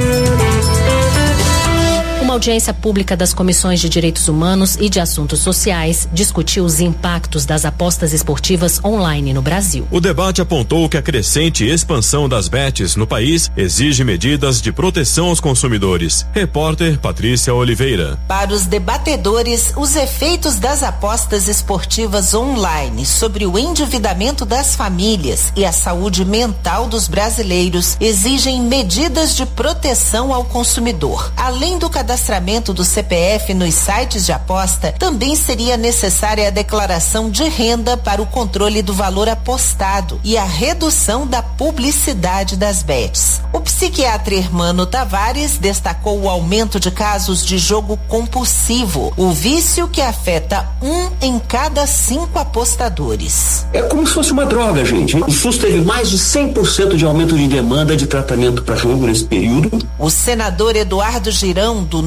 Uma audiência pública das Comissões de Direitos Humanos e de Assuntos Sociais discutiu os impactos das apostas esportivas online no Brasil. O debate apontou que a crescente expansão das bets no país exige medidas de proteção aos consumidores. Repórter Patrícia Oliveira. Para os debatedores, os efeitos das apostas esportivas online sobre o endividamento das famílias e a saúde mental dos brasileiros exigem medidas de proteção ao consumidor. Além do cadastramento do C P F nos sites de aposta, também seria necessária a declaração de renda para o controle do valor apostado e a redução da publicidade das bets. O psiquiatra Hermano Tavares destacou o aumento de casos de jogo compulsivo, o vício que afeta um em cada cinco apostadores. É como se fosse uma droga, gente. O SUS teve mais de cem por cento de aumento de demanda de tratamento para jogo nesse período. O senador Eduardo Girão, do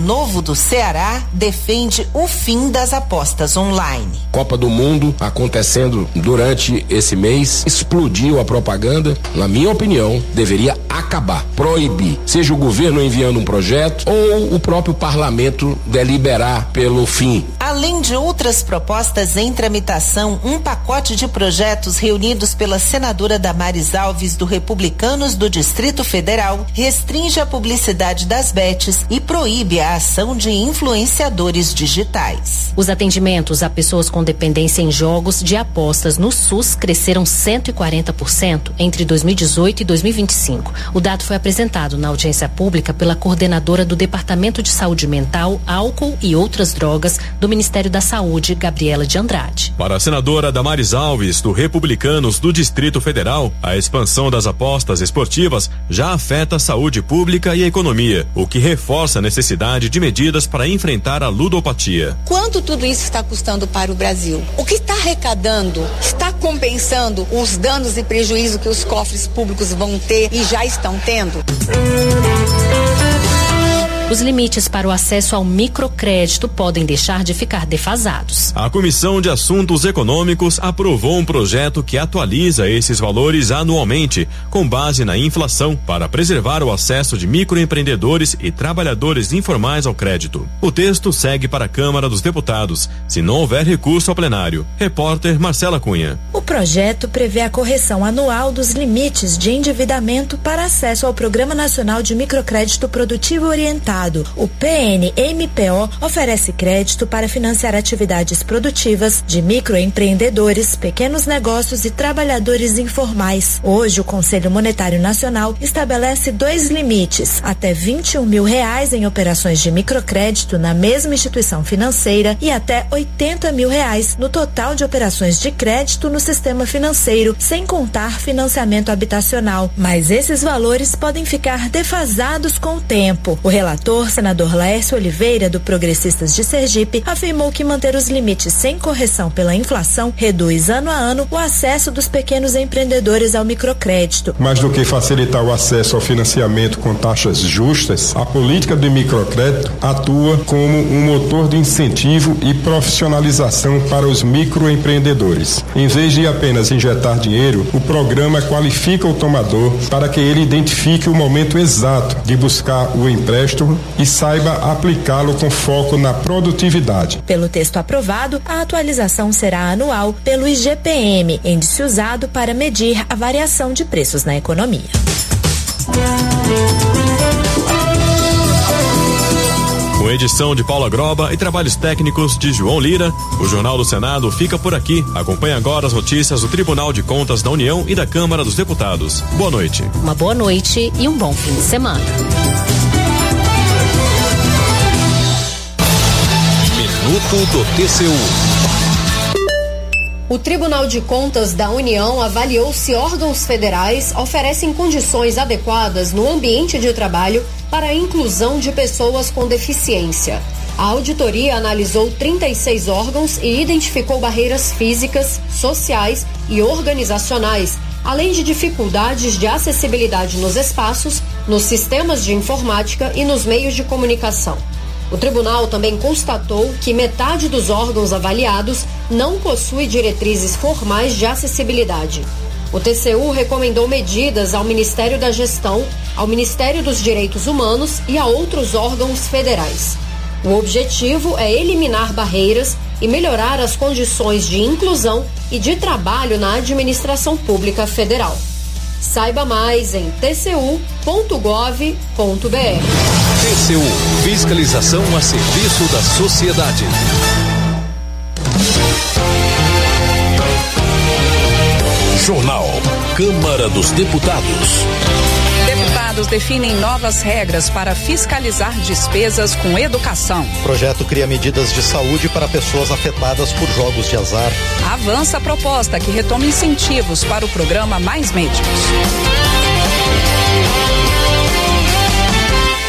Novo do Ceará defende o fim das apostas online. Copa do Mundo acontecendo durante esse mês, explodiu a propaganda. Na minha opinião, deveria acabar, proibir, seja o governo enviando um projeto ou o próprio parlamento deliberar pelo fim. Além de outras propostas em tramitação, um pacote de projetos reunidos pela senadora Damares Alves do Republicanos do Distrito Federal restringe a publicidade das bets e proíbe a ação de influenciadores digitais. Os atendimentos a pessoas com dependência em jogos de apostas no SUS cresceram cento e quarenta por cento entre dois mil e dezoito e dois mil e vinte e cinco. O dado foi apresentado na audiência pública pela coordenadora do Departamento de Saúde Mental, Álcool e Outras Drogas do Ministério da Saúde, Gabriela de Andrade. Para a senadora Damares Alves, do Republicanos do Distrito Federal, a expansão das apostas esportivas já afeta a saúde pública e a economia, o que reforça a necessidade de medidas para enfrentar a ludopatia. Quanto tudo isso está custando para o Brasil? O que está arrecadando? Está compensando os danos e prejuízos que os cofres públicos vão ter e já estão tendo? Os limites para o acesso ao microcrédito podem deixar de ficar defasados. A Comissão de Assuntos Econômicos aprovou um projeto que atualiza esses valores anualmente, com base na inflação, para preservar o acesso de microempreendedores e trabalhadores informais ao crédito. O texto segue para a Câmara dos Deputados, se não houver recurso ao plenário. Repórter Marcela Cunha. O projeto prevê a correção anual dos limites de endividamento para acesso ao Programa Nacional de Microcrédito Produtivo Orientado. O P N M P O oferece crédito para financiar atividades produtivas de microempreendedores, pequenos negócios e trabalhadores informais. Hoje, o Conselho Monetário Nacional estabelece dois limites: até vinte e um mil reais em operações de microcrédito na mesma instituição financeira e até oitenta mil reais no total de operações de crédito no sistema financeiro, sem contar financiamento habitacional. Mas esses valores podem ficar defasados com o tempo. O relator O senador Laércio Oliveira, do Progressistas de Sergipe, afirmou que manter os limites sem correção pela inflação reduz ano a ano o acesso dos pequenos empreendedores ao microcrédito. Mais do que facilitar o acesso ao financiamento com taxas justas, a política de microcrédito atua como um motor de incentivo e profissionalização para os microempreendedores. Em vez de apenas injetar dinheiro, o programa qualifica o tomador para que ele identifique o momento exato de buscar o empréstimo e saiba aplicá-lo com foco na produtividade. Pelo texto aprovado, a atualização será anual pelo I G P M, índice usado para medir a variação de preços na economia. Com edição de Paula Groba e trabalhos técnicos de João Lira, o Jornal do Senado fica por aqui. Acompanhe agora as notícias do Tribunal de Contas da União e da Câmara dos Deputados. Boa noite. Uma boa noite e um bom fim de semana. Minuto do T C U. O Tribunal de Contas da União avaliou se órgãos federais oferecem condições adequadas no ambiente de trabalho para a inclusão de pessoas com deficiência. A auditoria analisou trinta e seis órgãos e identificou barreiras físicas, sociais e organizacionais, além de dificuldades de acessibilidade nos espaços, nos sistemas de informática e nos meios de comunicação. O tribunal também constatou que metade dos órgãos avaliados não possui diretrizes formais de acessibilidade. O T C U recomendou medidas ao Ministério da Gestão, ao Ministério dos Direitos Humanos e a outros órgãos federais. O objetivo é eliminar barreiras e melhorar as condições de inclusão e de trabalho na administração pública federal. Saiba mais em t c u ponto gov ponto b r. T C U, fiscalização a serviço da sociedade. Jornal Câmara dos Deputados. Deputados definem novas regras para fiscalizar despesas com educação. O projeto cria medidas de saúde para pessoas afetadas por jogos de azar. Avança a proposta que retoma incentivos para o programa Mais Médicos.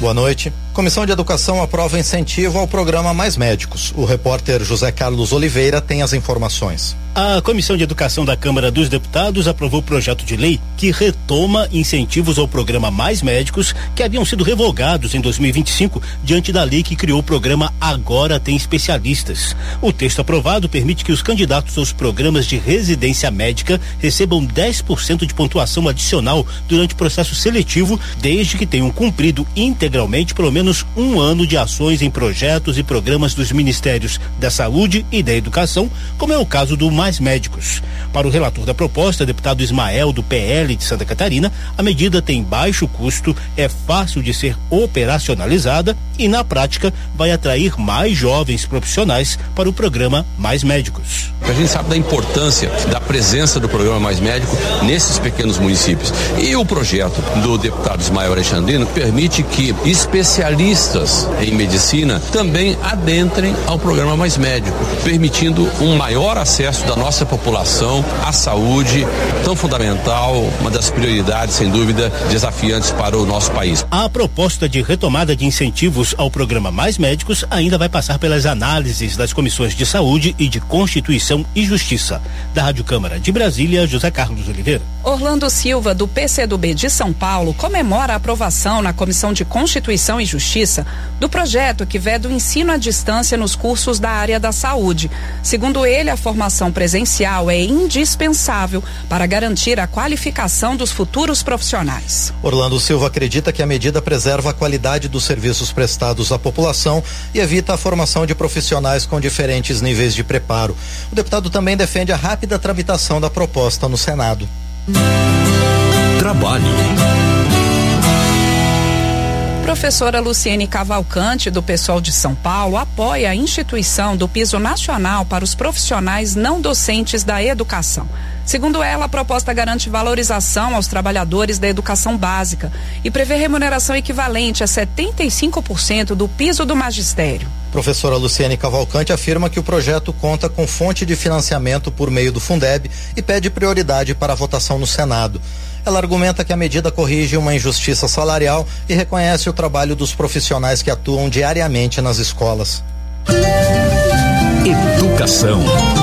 Boa noite. Comissão de Educação aprova incentivo ao programa Mais Médicos. O repórter José Carlos Oliveira tem as informações. A Comissão de Educação da Câmara dos Deputados aprovou o projeto de lei que retoma incentivos ao programa Mais Médicos que haviam sido revogados em dois mil e vinte e cinco diante da lei que criou o programa Agora Tem Especialistas. O texto aprovado permite que os candidatos aos programas de residência médica recebam dez por cento de pontuação adicional durante o processo seletivo, desde que tenham cumprido integralmente pelo menos um ano de ações em projetos e programas dos Ministérios da Saúde e da Educação, como é o caso do Mais Médicos. Para o relator da proposta, deputado Ismael, do P L de Santa Catarina, a medida tem baixo custo, é fácil de ser operacionalizada e, na prática, vai atrair mais jovens profissionais para o programa Mais Médicos. A gente sabe da importância da presença do programa Mais Médico nesses pequenos municípios. E o projeto do deputado Ismael Alexandrino permite que especialistas em medicina também adentrem ao programa Mais Médico, permitindo um maior acesso da nossa população à saúde, tão fundamental, uma das prioridades, sem dúvida, desafiantes para o nosso país. A proposta de retomada de incentivos ao programa Mais Médicos ainda vai passar pelas análises das comissões de Saúde e de Constituição e Justiça. Da Rádio Câmara de Brasília, José Carlos Oliveira. Orlando Silva, do P C do B de São Paulo, comemora a aprovação na Comissão de Constituição e Justiça do projeto que veda o ensino à distância nos cursos da área da saúde. Segundo ele, a formação presencial é indispensável para garantir a qualificação dos futuros profissionais. Orlando Silva acredita que a medida preserva a qualidade dos serviços prestados à população e evita a formação de profissionais com diferentes níveis de preparo. O deputado também defende a rápida tramitação da proposta no Senado. Trabalho. Professora Luciene Cavalcante, do PSOL de São Paulo, apoia a instituição do Piso Nacional para os profissionais não docentes da educação. Segundo ela, a proposta garante valorização aos trabalhadores da educação básica e prevê remuneração equivalente a setenta e cinco por cento do piso do magistério. Professora Luciene Cavalcante afirma que o projeto conta com fonte de financiamento por meio do Fundeb e pede prioridade para a votação no Senado. Ela argumenta que a medida corrige uma injustiça salarial e reconhece o trabalho dos profissionais que atuam diariamente nas escolas. Educação.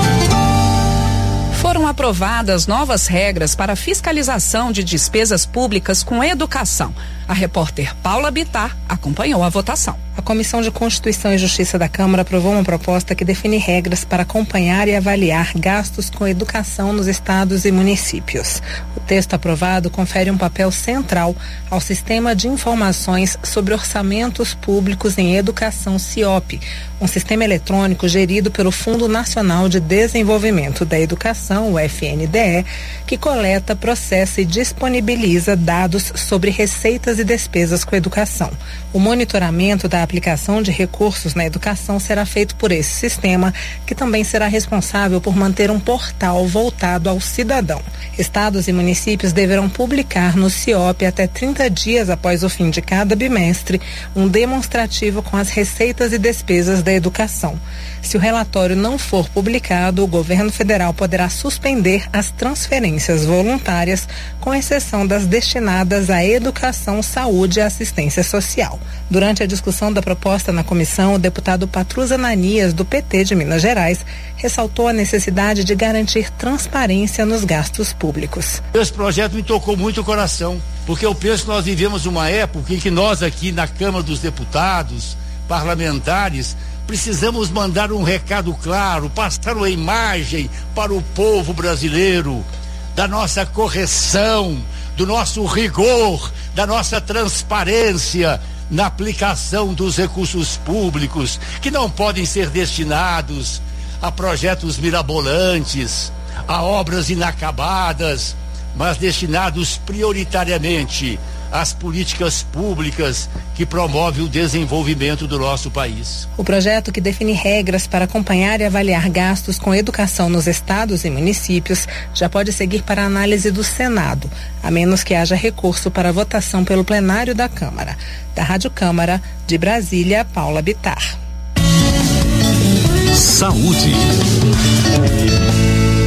Foram aprovadas novas regras para a fiscalização de despesas públicas com educação. A repórter Paula Bittar acompanhou a votação. A Comissão de Constituição e Justiça da Câmara aprovou uma proposta que define regras para acompanhar e avaliar gastos com educação nos estados e municípios. O texto aprovado confere um papel central ao Sistema de Informações sobre Orçamentos Públicos em Educação CIOP, um sistema eletrônico gerido pelo Fundo Nacional de Desenvolvimento da Educação, o F N D E, que coleta, processa e disponibiliza dados sobre receitas e despesas com educação. O monitoramento da aplicação de recursos na educação será feito por esse sistema, que também será responsável por manter um portal voltado ao cidadão. Estados e municípios deverão publicar no CIOP até trinta dias após o fim de cada bimestre um demonstrativo com as receitas e despesas da educação. Se o relatório não for publicado, o governo federal poderá suspender as transferências voluntárias, com exceção das destinadas à educação, saúde e assistência social. Durante a discussão da proposta na comissão, o deputado Patrus Ananias, do P T de Minas Gerais, ressaltou a necessidade de garantir transparência nos gastos públicos. Esse projeto me tocou muito o coração, porque eu penso que nós vivemos uma época em que nós aqui na Câmara dos Deputados, parlamentares, precisamos mandar um recado claro, passar uma imagem para o povo brasileiro da nossa correção, do nosso rigor, da nossa transparência na aplicação dos recursos públicos, que não podem ser destinados a projetos mirabolantes, a obras inacabadas, mas destinados prioritariamente às políticas públicas que promovem o desenvolvimento do nosso país. O projeto, que define regras para acompanhar e avaliar gastos com educação nos estados e municípios, já pode seguir para análise do Senado, a menos que haja recurso para votação pelo plenário da Câmara. Da Rádio Câmara, de Brasília, Paula Bittar. Saúde.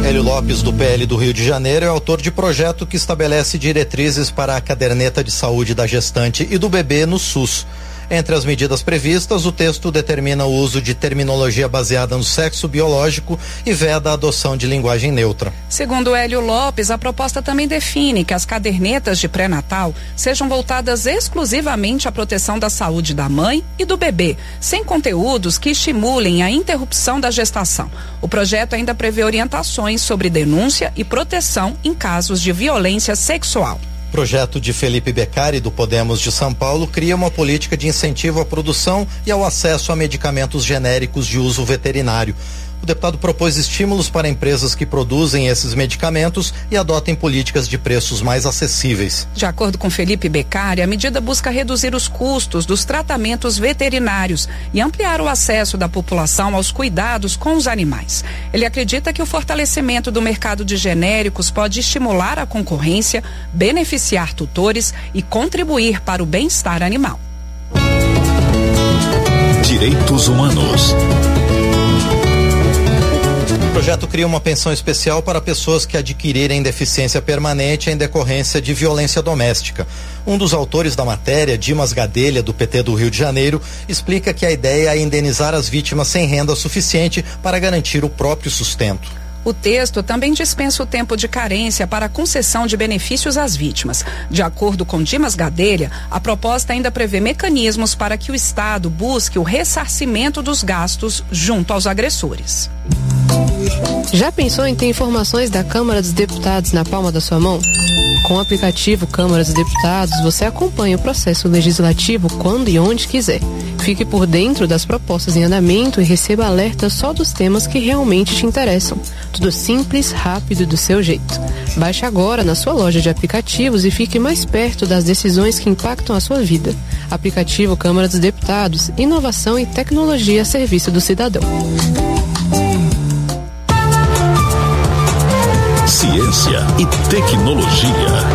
Hélio Lopes, do P L do Rio de Janeiro, é autor de projeto que estabelece diretrizes para a caderneta de saúde da gestante e do bebê no SUS. Entre as medidas previstas, o texto determina o uso de terminologia baseada no sexo biológico e veda a adoção de linguagem neutra. Segundo Hélio Lopes, a proposta também define que as cadernetas de pré-natal sejam voltadas exclusivamente à proteção da saúde da mãe e do bebê, sem conteúdos que estimulem a interrupção da gestação. O projeto ainda prevê orientações sobre denúncia e proteção em casos de violência sexual. O projeto de Felipe Beccari, do Podemos de São Paulo, cria uma política de incentivo à produção e ao acesso a medicamentos genéricos de uso veterinário. O deputado propôs estímulos para empresas que produzem esses medicamentos e adotem políticas de preços mais acessíveis. De acordo com Felipe Beccari, a medida busca reduzir os custos dos tratamentos veterinários e ampliar o acesso da população aos cuidados com os animais. Ele acredita que o fortalecimento do mercado de genéricos pode estimular a concorrência, beneficiar tutores e contribuir para o bem-estar animal. Direitos Humanos. O projeto cria uma pensão especial para pessoas que adquirirem deficiência permanente em decorrência de violência doméstica. Um dos autores da matéria, Dimas Gadelha, do P T do Rio de Janeiro, explica que a ideia é indenizar as vítimas sem renda suficiente para garantir o próprio sustento. O texto também dispensa o tempo de carência para a concessão de benefícios às vítimas. De acordo com Dimas Gadelha, a proposta ainda prevê mecanismos para que o Estado busque o ressarcimento dos gastos junto aos agressores. Já pensou em ter informações da Câmara dos Deputados na palma da sua mão? Com o aplicativo Câmara dos Deputados, você acompanha o processo legislativo quando e onde quiser. Fique por dentro das propostas em andamento e receba alertas só dos temas que realmente te interessam. Tudo simples, rápido e do seu jeito. Baixe agora na sua loja de aplicativos e fique mais perto das decisões que impactam a sua vida. Aplicativo Câmara dos Deputados, inovação e tecnologia a serviço do cidadão. Ciência e tecnologia.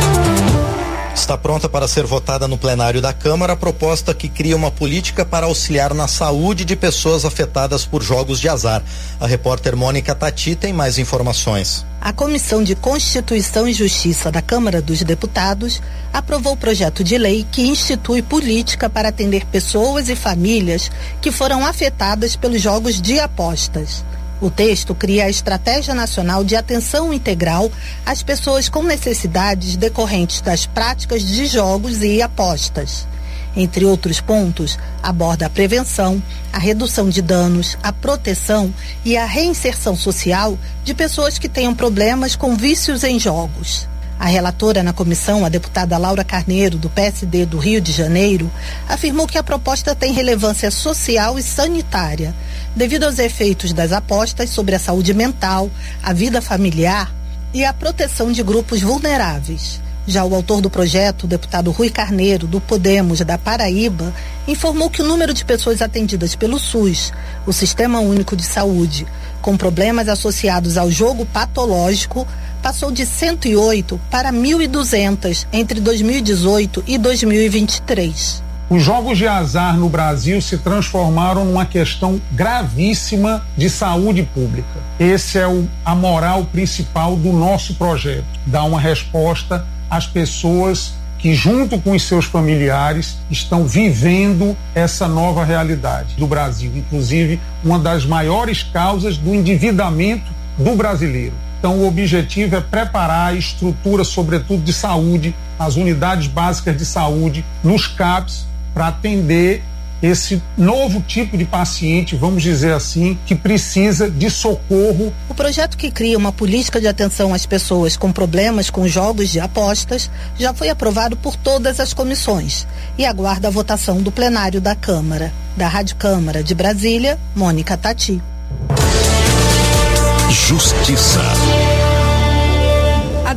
Está pronta para ser votada no plenário da Câmara a proposta que cria uma política para auxiliar na saúde de pessoas afetadas por jogos de azar. A repórter Mônica Tati tem mais informações. A Comissão de Constituição e Justiça da Câmara dos Deputados aprovou o projeto de lei que institui política para atender pessoas e famílias que foram afetadas pelos jogos de apostas. O texto cria a Estratégia Nacional de Atenção Integral às pessoas com necessidades decorrentes das práticas de jogos e apostas. Entre outros pontos, aborda a prevenção, a redução de danos, a proteção e a reinserção social de pessoas que tenham problemas com vícios em jogos. A relatora na comissão, a deputada Laura Carneiro, do P S D do Rio de Janeiro, afirmou que a proposta tem relevância social e sanitária, devido aos efeitos das apostas sobre a saúde mental, a vida familiar e a proteção de grupos vulneráveis. Já o autor do projeto, o deputado Rui Carneiro, do Podemos da Paraíba, informou que o número de pessoas atendidas pelo SUS, o Sistema Único de Saúde, com problemas associados ao jogo patológico, passou de cento e oito para mil e duzentos entre dois mil e dezoito e dois mil e vinte e três. Os jogos de azar no Brasil se transformaram numa questão gravíssima de saúde pública. Esse é o, a moral principal do nosso projeto, dar uma resposta às pessoas que, junto com os seus familiares, estão vivendo essa nova realidade do Brasil, inclusive uma das maiores causas do endividamento do brasileiro. Então, o objetivo é preparar a estrutura, sobretudo de saúde, as unidades básicas de saúde, nos C A Ps, para atender esse novo tipo de paciente, vamos dizer assim, que precisa de socorro. O projeto que cria uma política de atenção às pessoas com problemas com jogos de apostas já foi aprovado por todas as comissões e aguarda a votação do plenário da Câmara. Da Rádio Câmara de Brasília, Mônica Tati. Justiça. A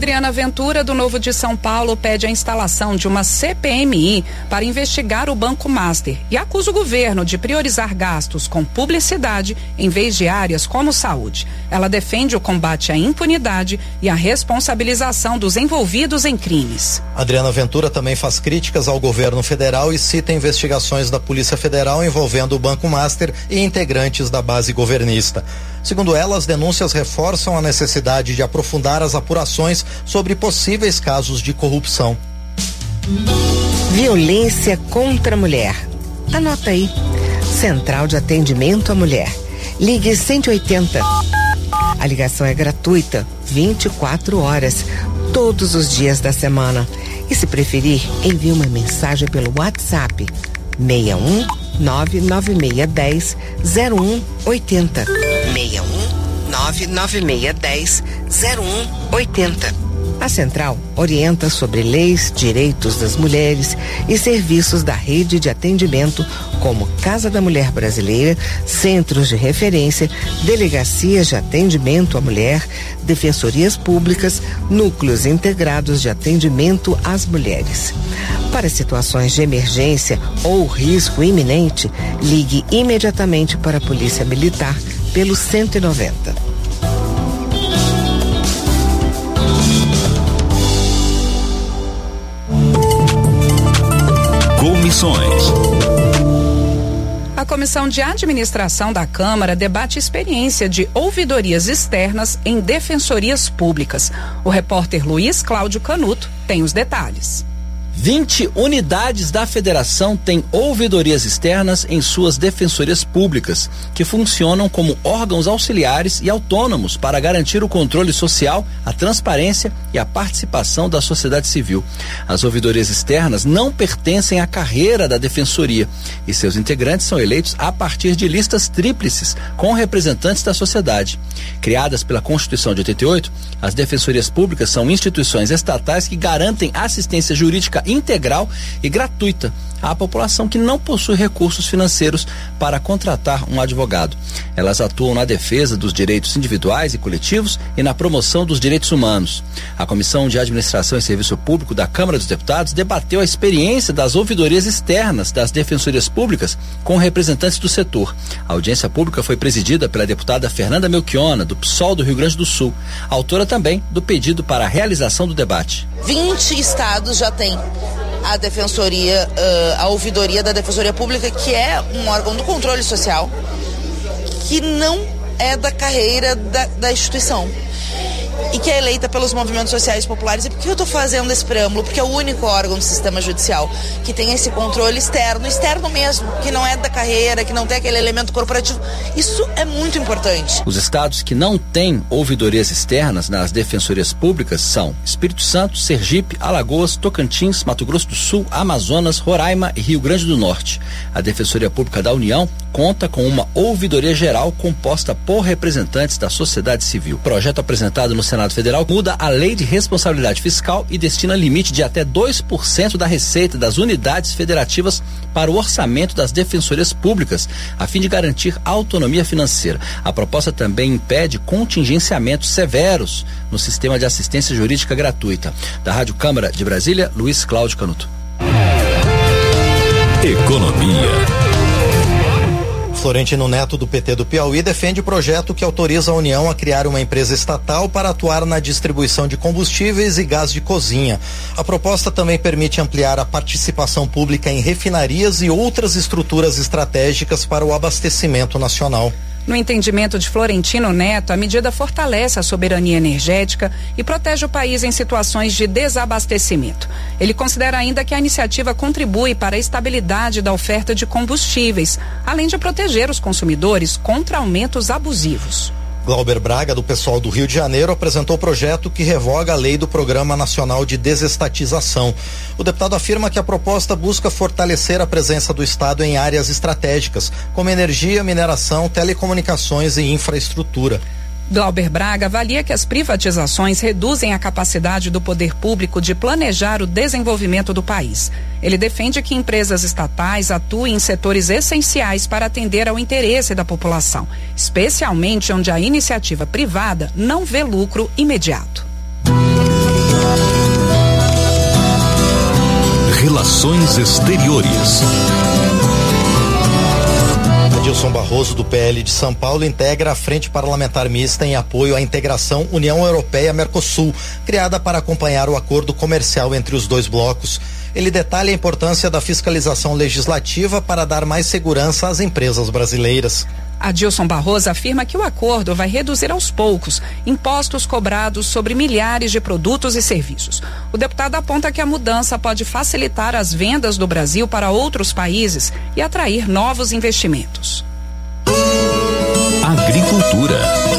Adriana Ventura, do Novo de São Paulo, pede a instalação de uma C P M I para investigar o Banco Master e acusa o governo de priorizar gastos com publicidade em vez de áreas como saúde. Ela defende o combate à impunidade e a responsabilização dos envolvidos em crimes. Adriana Ventura também faz críticas ao governo federal e cita investigações da Polícia Federal envolvendo o Banco Master e integrantes da base governista. Segundo ela, as denúncias reforçam a necessidade de aprofundar as apurações sobre possíveis casos de corrupção. Violência contra a mulher. Anota aí. Central de Atendimento à Mulher. Ligue cento e oitenta. A ligação é gratuita, vinte e quatro horas, todos os dias da semana. E se preferir, envie uma mensagem pelo WhatsApp seis um nove nove seis um zero um oito zero. seis um nove nove seis um zero um oito zero. A Central orienta sobre leis, direitos das mulheres e serviços da rede de atendimento como Casa da Mulher Brasileira, centros de referência, delegacias de atendimento à mulher, defensorias públicas, núcleos integrados de atendimento às mulheres. Para situações de emergência ou risco iminente, ligue imediatamente para a Polícia Militar pelo cento e noventa. Comissões. A Comissão de Administração da Câmara debate experiência de ouvidorias externas em defensorias públicas. O repórter Luiz Cláudio Canuto tem os detalhes. vinte unidades da federação têm ouvidorias externas em suas defensorias públicas, que funcionam como órgãos auxiliares e autônomos para garantir o controle social, a transparência e a participação da sociedade civil. As ouvidorias externas não pertencem à carreira da defensoria e seus integrantes são eleitos a partir de listas tríplices com representantes da sociedade. Criadas pela Constituição de oitenta e oito, as defensorias públicas são instituições estatais que garantem assistência jurídica integral e gratuita à população que não possui recursos financeiros para contratar um advogado. Elas atuam na defesa dos direitos individuais e coletivos e na promoção dos direitos humanos. A Comissão de Administração e Serviço Público da Câmara dos Deputados debateu a experiência das ouvidorias externas das defensorias públicas com representantes do setor. A audiência pública foi presidida pela deputada Fernanda Melchiona, do P SOL do Rio Grande do Sul, autora também do pedido para a realização do debate. vinte estados já têm a defensoria, uh, a ouvidoria da Defensoria Pública, que é um órgão do controle social, que não é da carreira da, da instituição e que é eleita pelos movimentos sociais populares. E por que eu estou fazendo esse preâmbulo? Porque é o único órgão do sistema judicial que tem esse controle externo, externo mesmo, que não é da carreira, que não tem aquele elemento corporativo. Isso é muito importante. Os estados que não têm ouvidorias externas nas defensorias públicas são Espírito Santo, Sergipe, Alagoas, Tocantins, Mato Grosso do Sul, Amazonas, Roraima e Rio Grande do Norte. A Defensoria Pública da União conta com uma ouvidoria geral composta por representantes da sociedade civil. O projeto apresentado no Senado Federal muda a Lei de Responsabilidade Fiscal e destina limite de até dois por cento da receita das unidades federativas para o orçamento das defensorias públicas, a fim de garantir autonomia financeira. A proposta também impede contingenciamentos severos no sistema de assistência jurídica gratuita. Da Rádio Câmara de Brasília, Luiz Cláudio Canuto. Economia. Florentino Neto, do P T do Piauí, defende o projeto que autoriza a União a criar uma empresa estatal para atuar na distribuição de combustíveis e gás de cozinha. A proposta também permite ampliar a participação pública em refinarias e outras estruturas estratégicas para o abastecimento nacional. No entendimento de Florentino Neto, a medida fortalece a soberania energética e protege o país em situações de desabastecimento. Ele considera ainda que a iniciativa contribui para a estabilidade da oferta de combustíveis, além de proteger os consumidores contra aumentos abusivos. Glauber Braga, do pessoal do Rio de Janeiro, apresentou o projeto que revoga a lei do Programa Nacional de Desestatização. O deputado afirma que a proposta busca fortalecer a presença do Estado em áreas estratégicas, como energia, mineração, telecomunicações e infraestrutura. Glauber Braga avalia que as privatizações reduzem a capacidade do poder público de planejar o desenvolvimento do país. Ele defende que empresas estatais atuem em setores essenciais para atender ao interesse da população, especialmente onde a iniciativa privada não vê lucro imediato. Relações Exteriores. Adilson Barroso, do P L de São Paulo, integra a Frente Parlamentar Mista em apoio à integração União Europeia-Mercosul, criada para acompanhar o acordo comercial entre os dois blocos. Ele detalha a importância da fiscalização legislativa para dar mais segurança às empresas brasileiras. Adilson Barroso afirma que o acordo vai reduzir aos poucos impostos cobrados sobre milhares de produtos e serviços. O deputado aponta que a mudança pode facilitar as vendas do Brasil para outros países e atrair novos investimentos. Agricultura.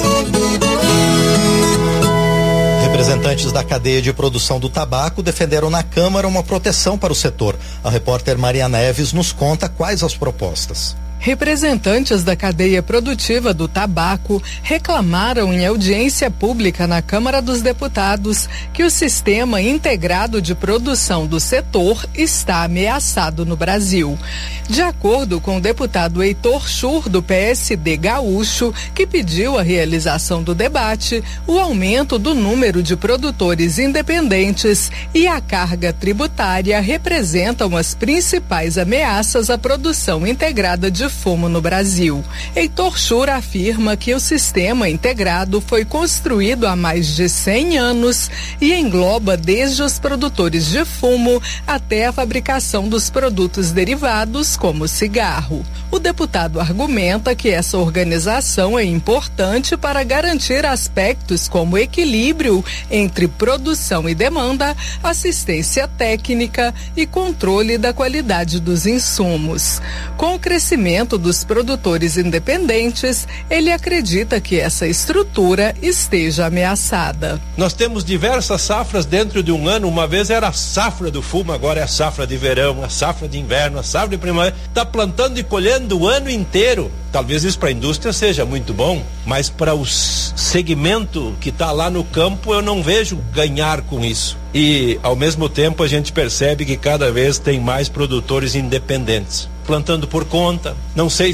Representantes da cadeia de produção do tabaco defenderam na Câmara uma proteção para o setor. A repórter Maria Neves nos conta quais as propostas. Representantes da cadeia produtiva do tabaco reclamaram em audiência pública na Câmara dos Deputados que o sistema integrado de produção do setor está ameaçado no Brasil. De acordo com o deputado Heitor Schur, do P S D gaúcho, que pediu a realização do debate, o aumento do número de produtores independentes e a carga tributária representam as principais ameaças à produção integrada de fumo no Brasil. Heitor Schur afirma que o sistema integrado foi construído há mais de cem anos e engloba desde os produtores de fumo até a fabricação dos produtos derivados, como cigarro. O deputado argumenta que essa organização é importante para garantir aspectos como equilíbrio entre produção e demanda, assistência técnica e controle da qualidade dos insumos. Com o crescimento dos produtores independentes, ele acredita que essa estrutura esteja ameaçada. Nós temos diversas safras dentro de um ano. Uma vez era a safra do fumo, agora é a safra de verão, a safra de inverno, a safra de primavera. Está plantando e colhendo o ano inteiro. Talvez isso para a indústria seja muito bom, mas para o segmento que está lá no campo eu não vejo ganhar com isso. E ao mesmo tempo a gente percebe que cada vez tem mais produtores independentes plantando por conta. Não sei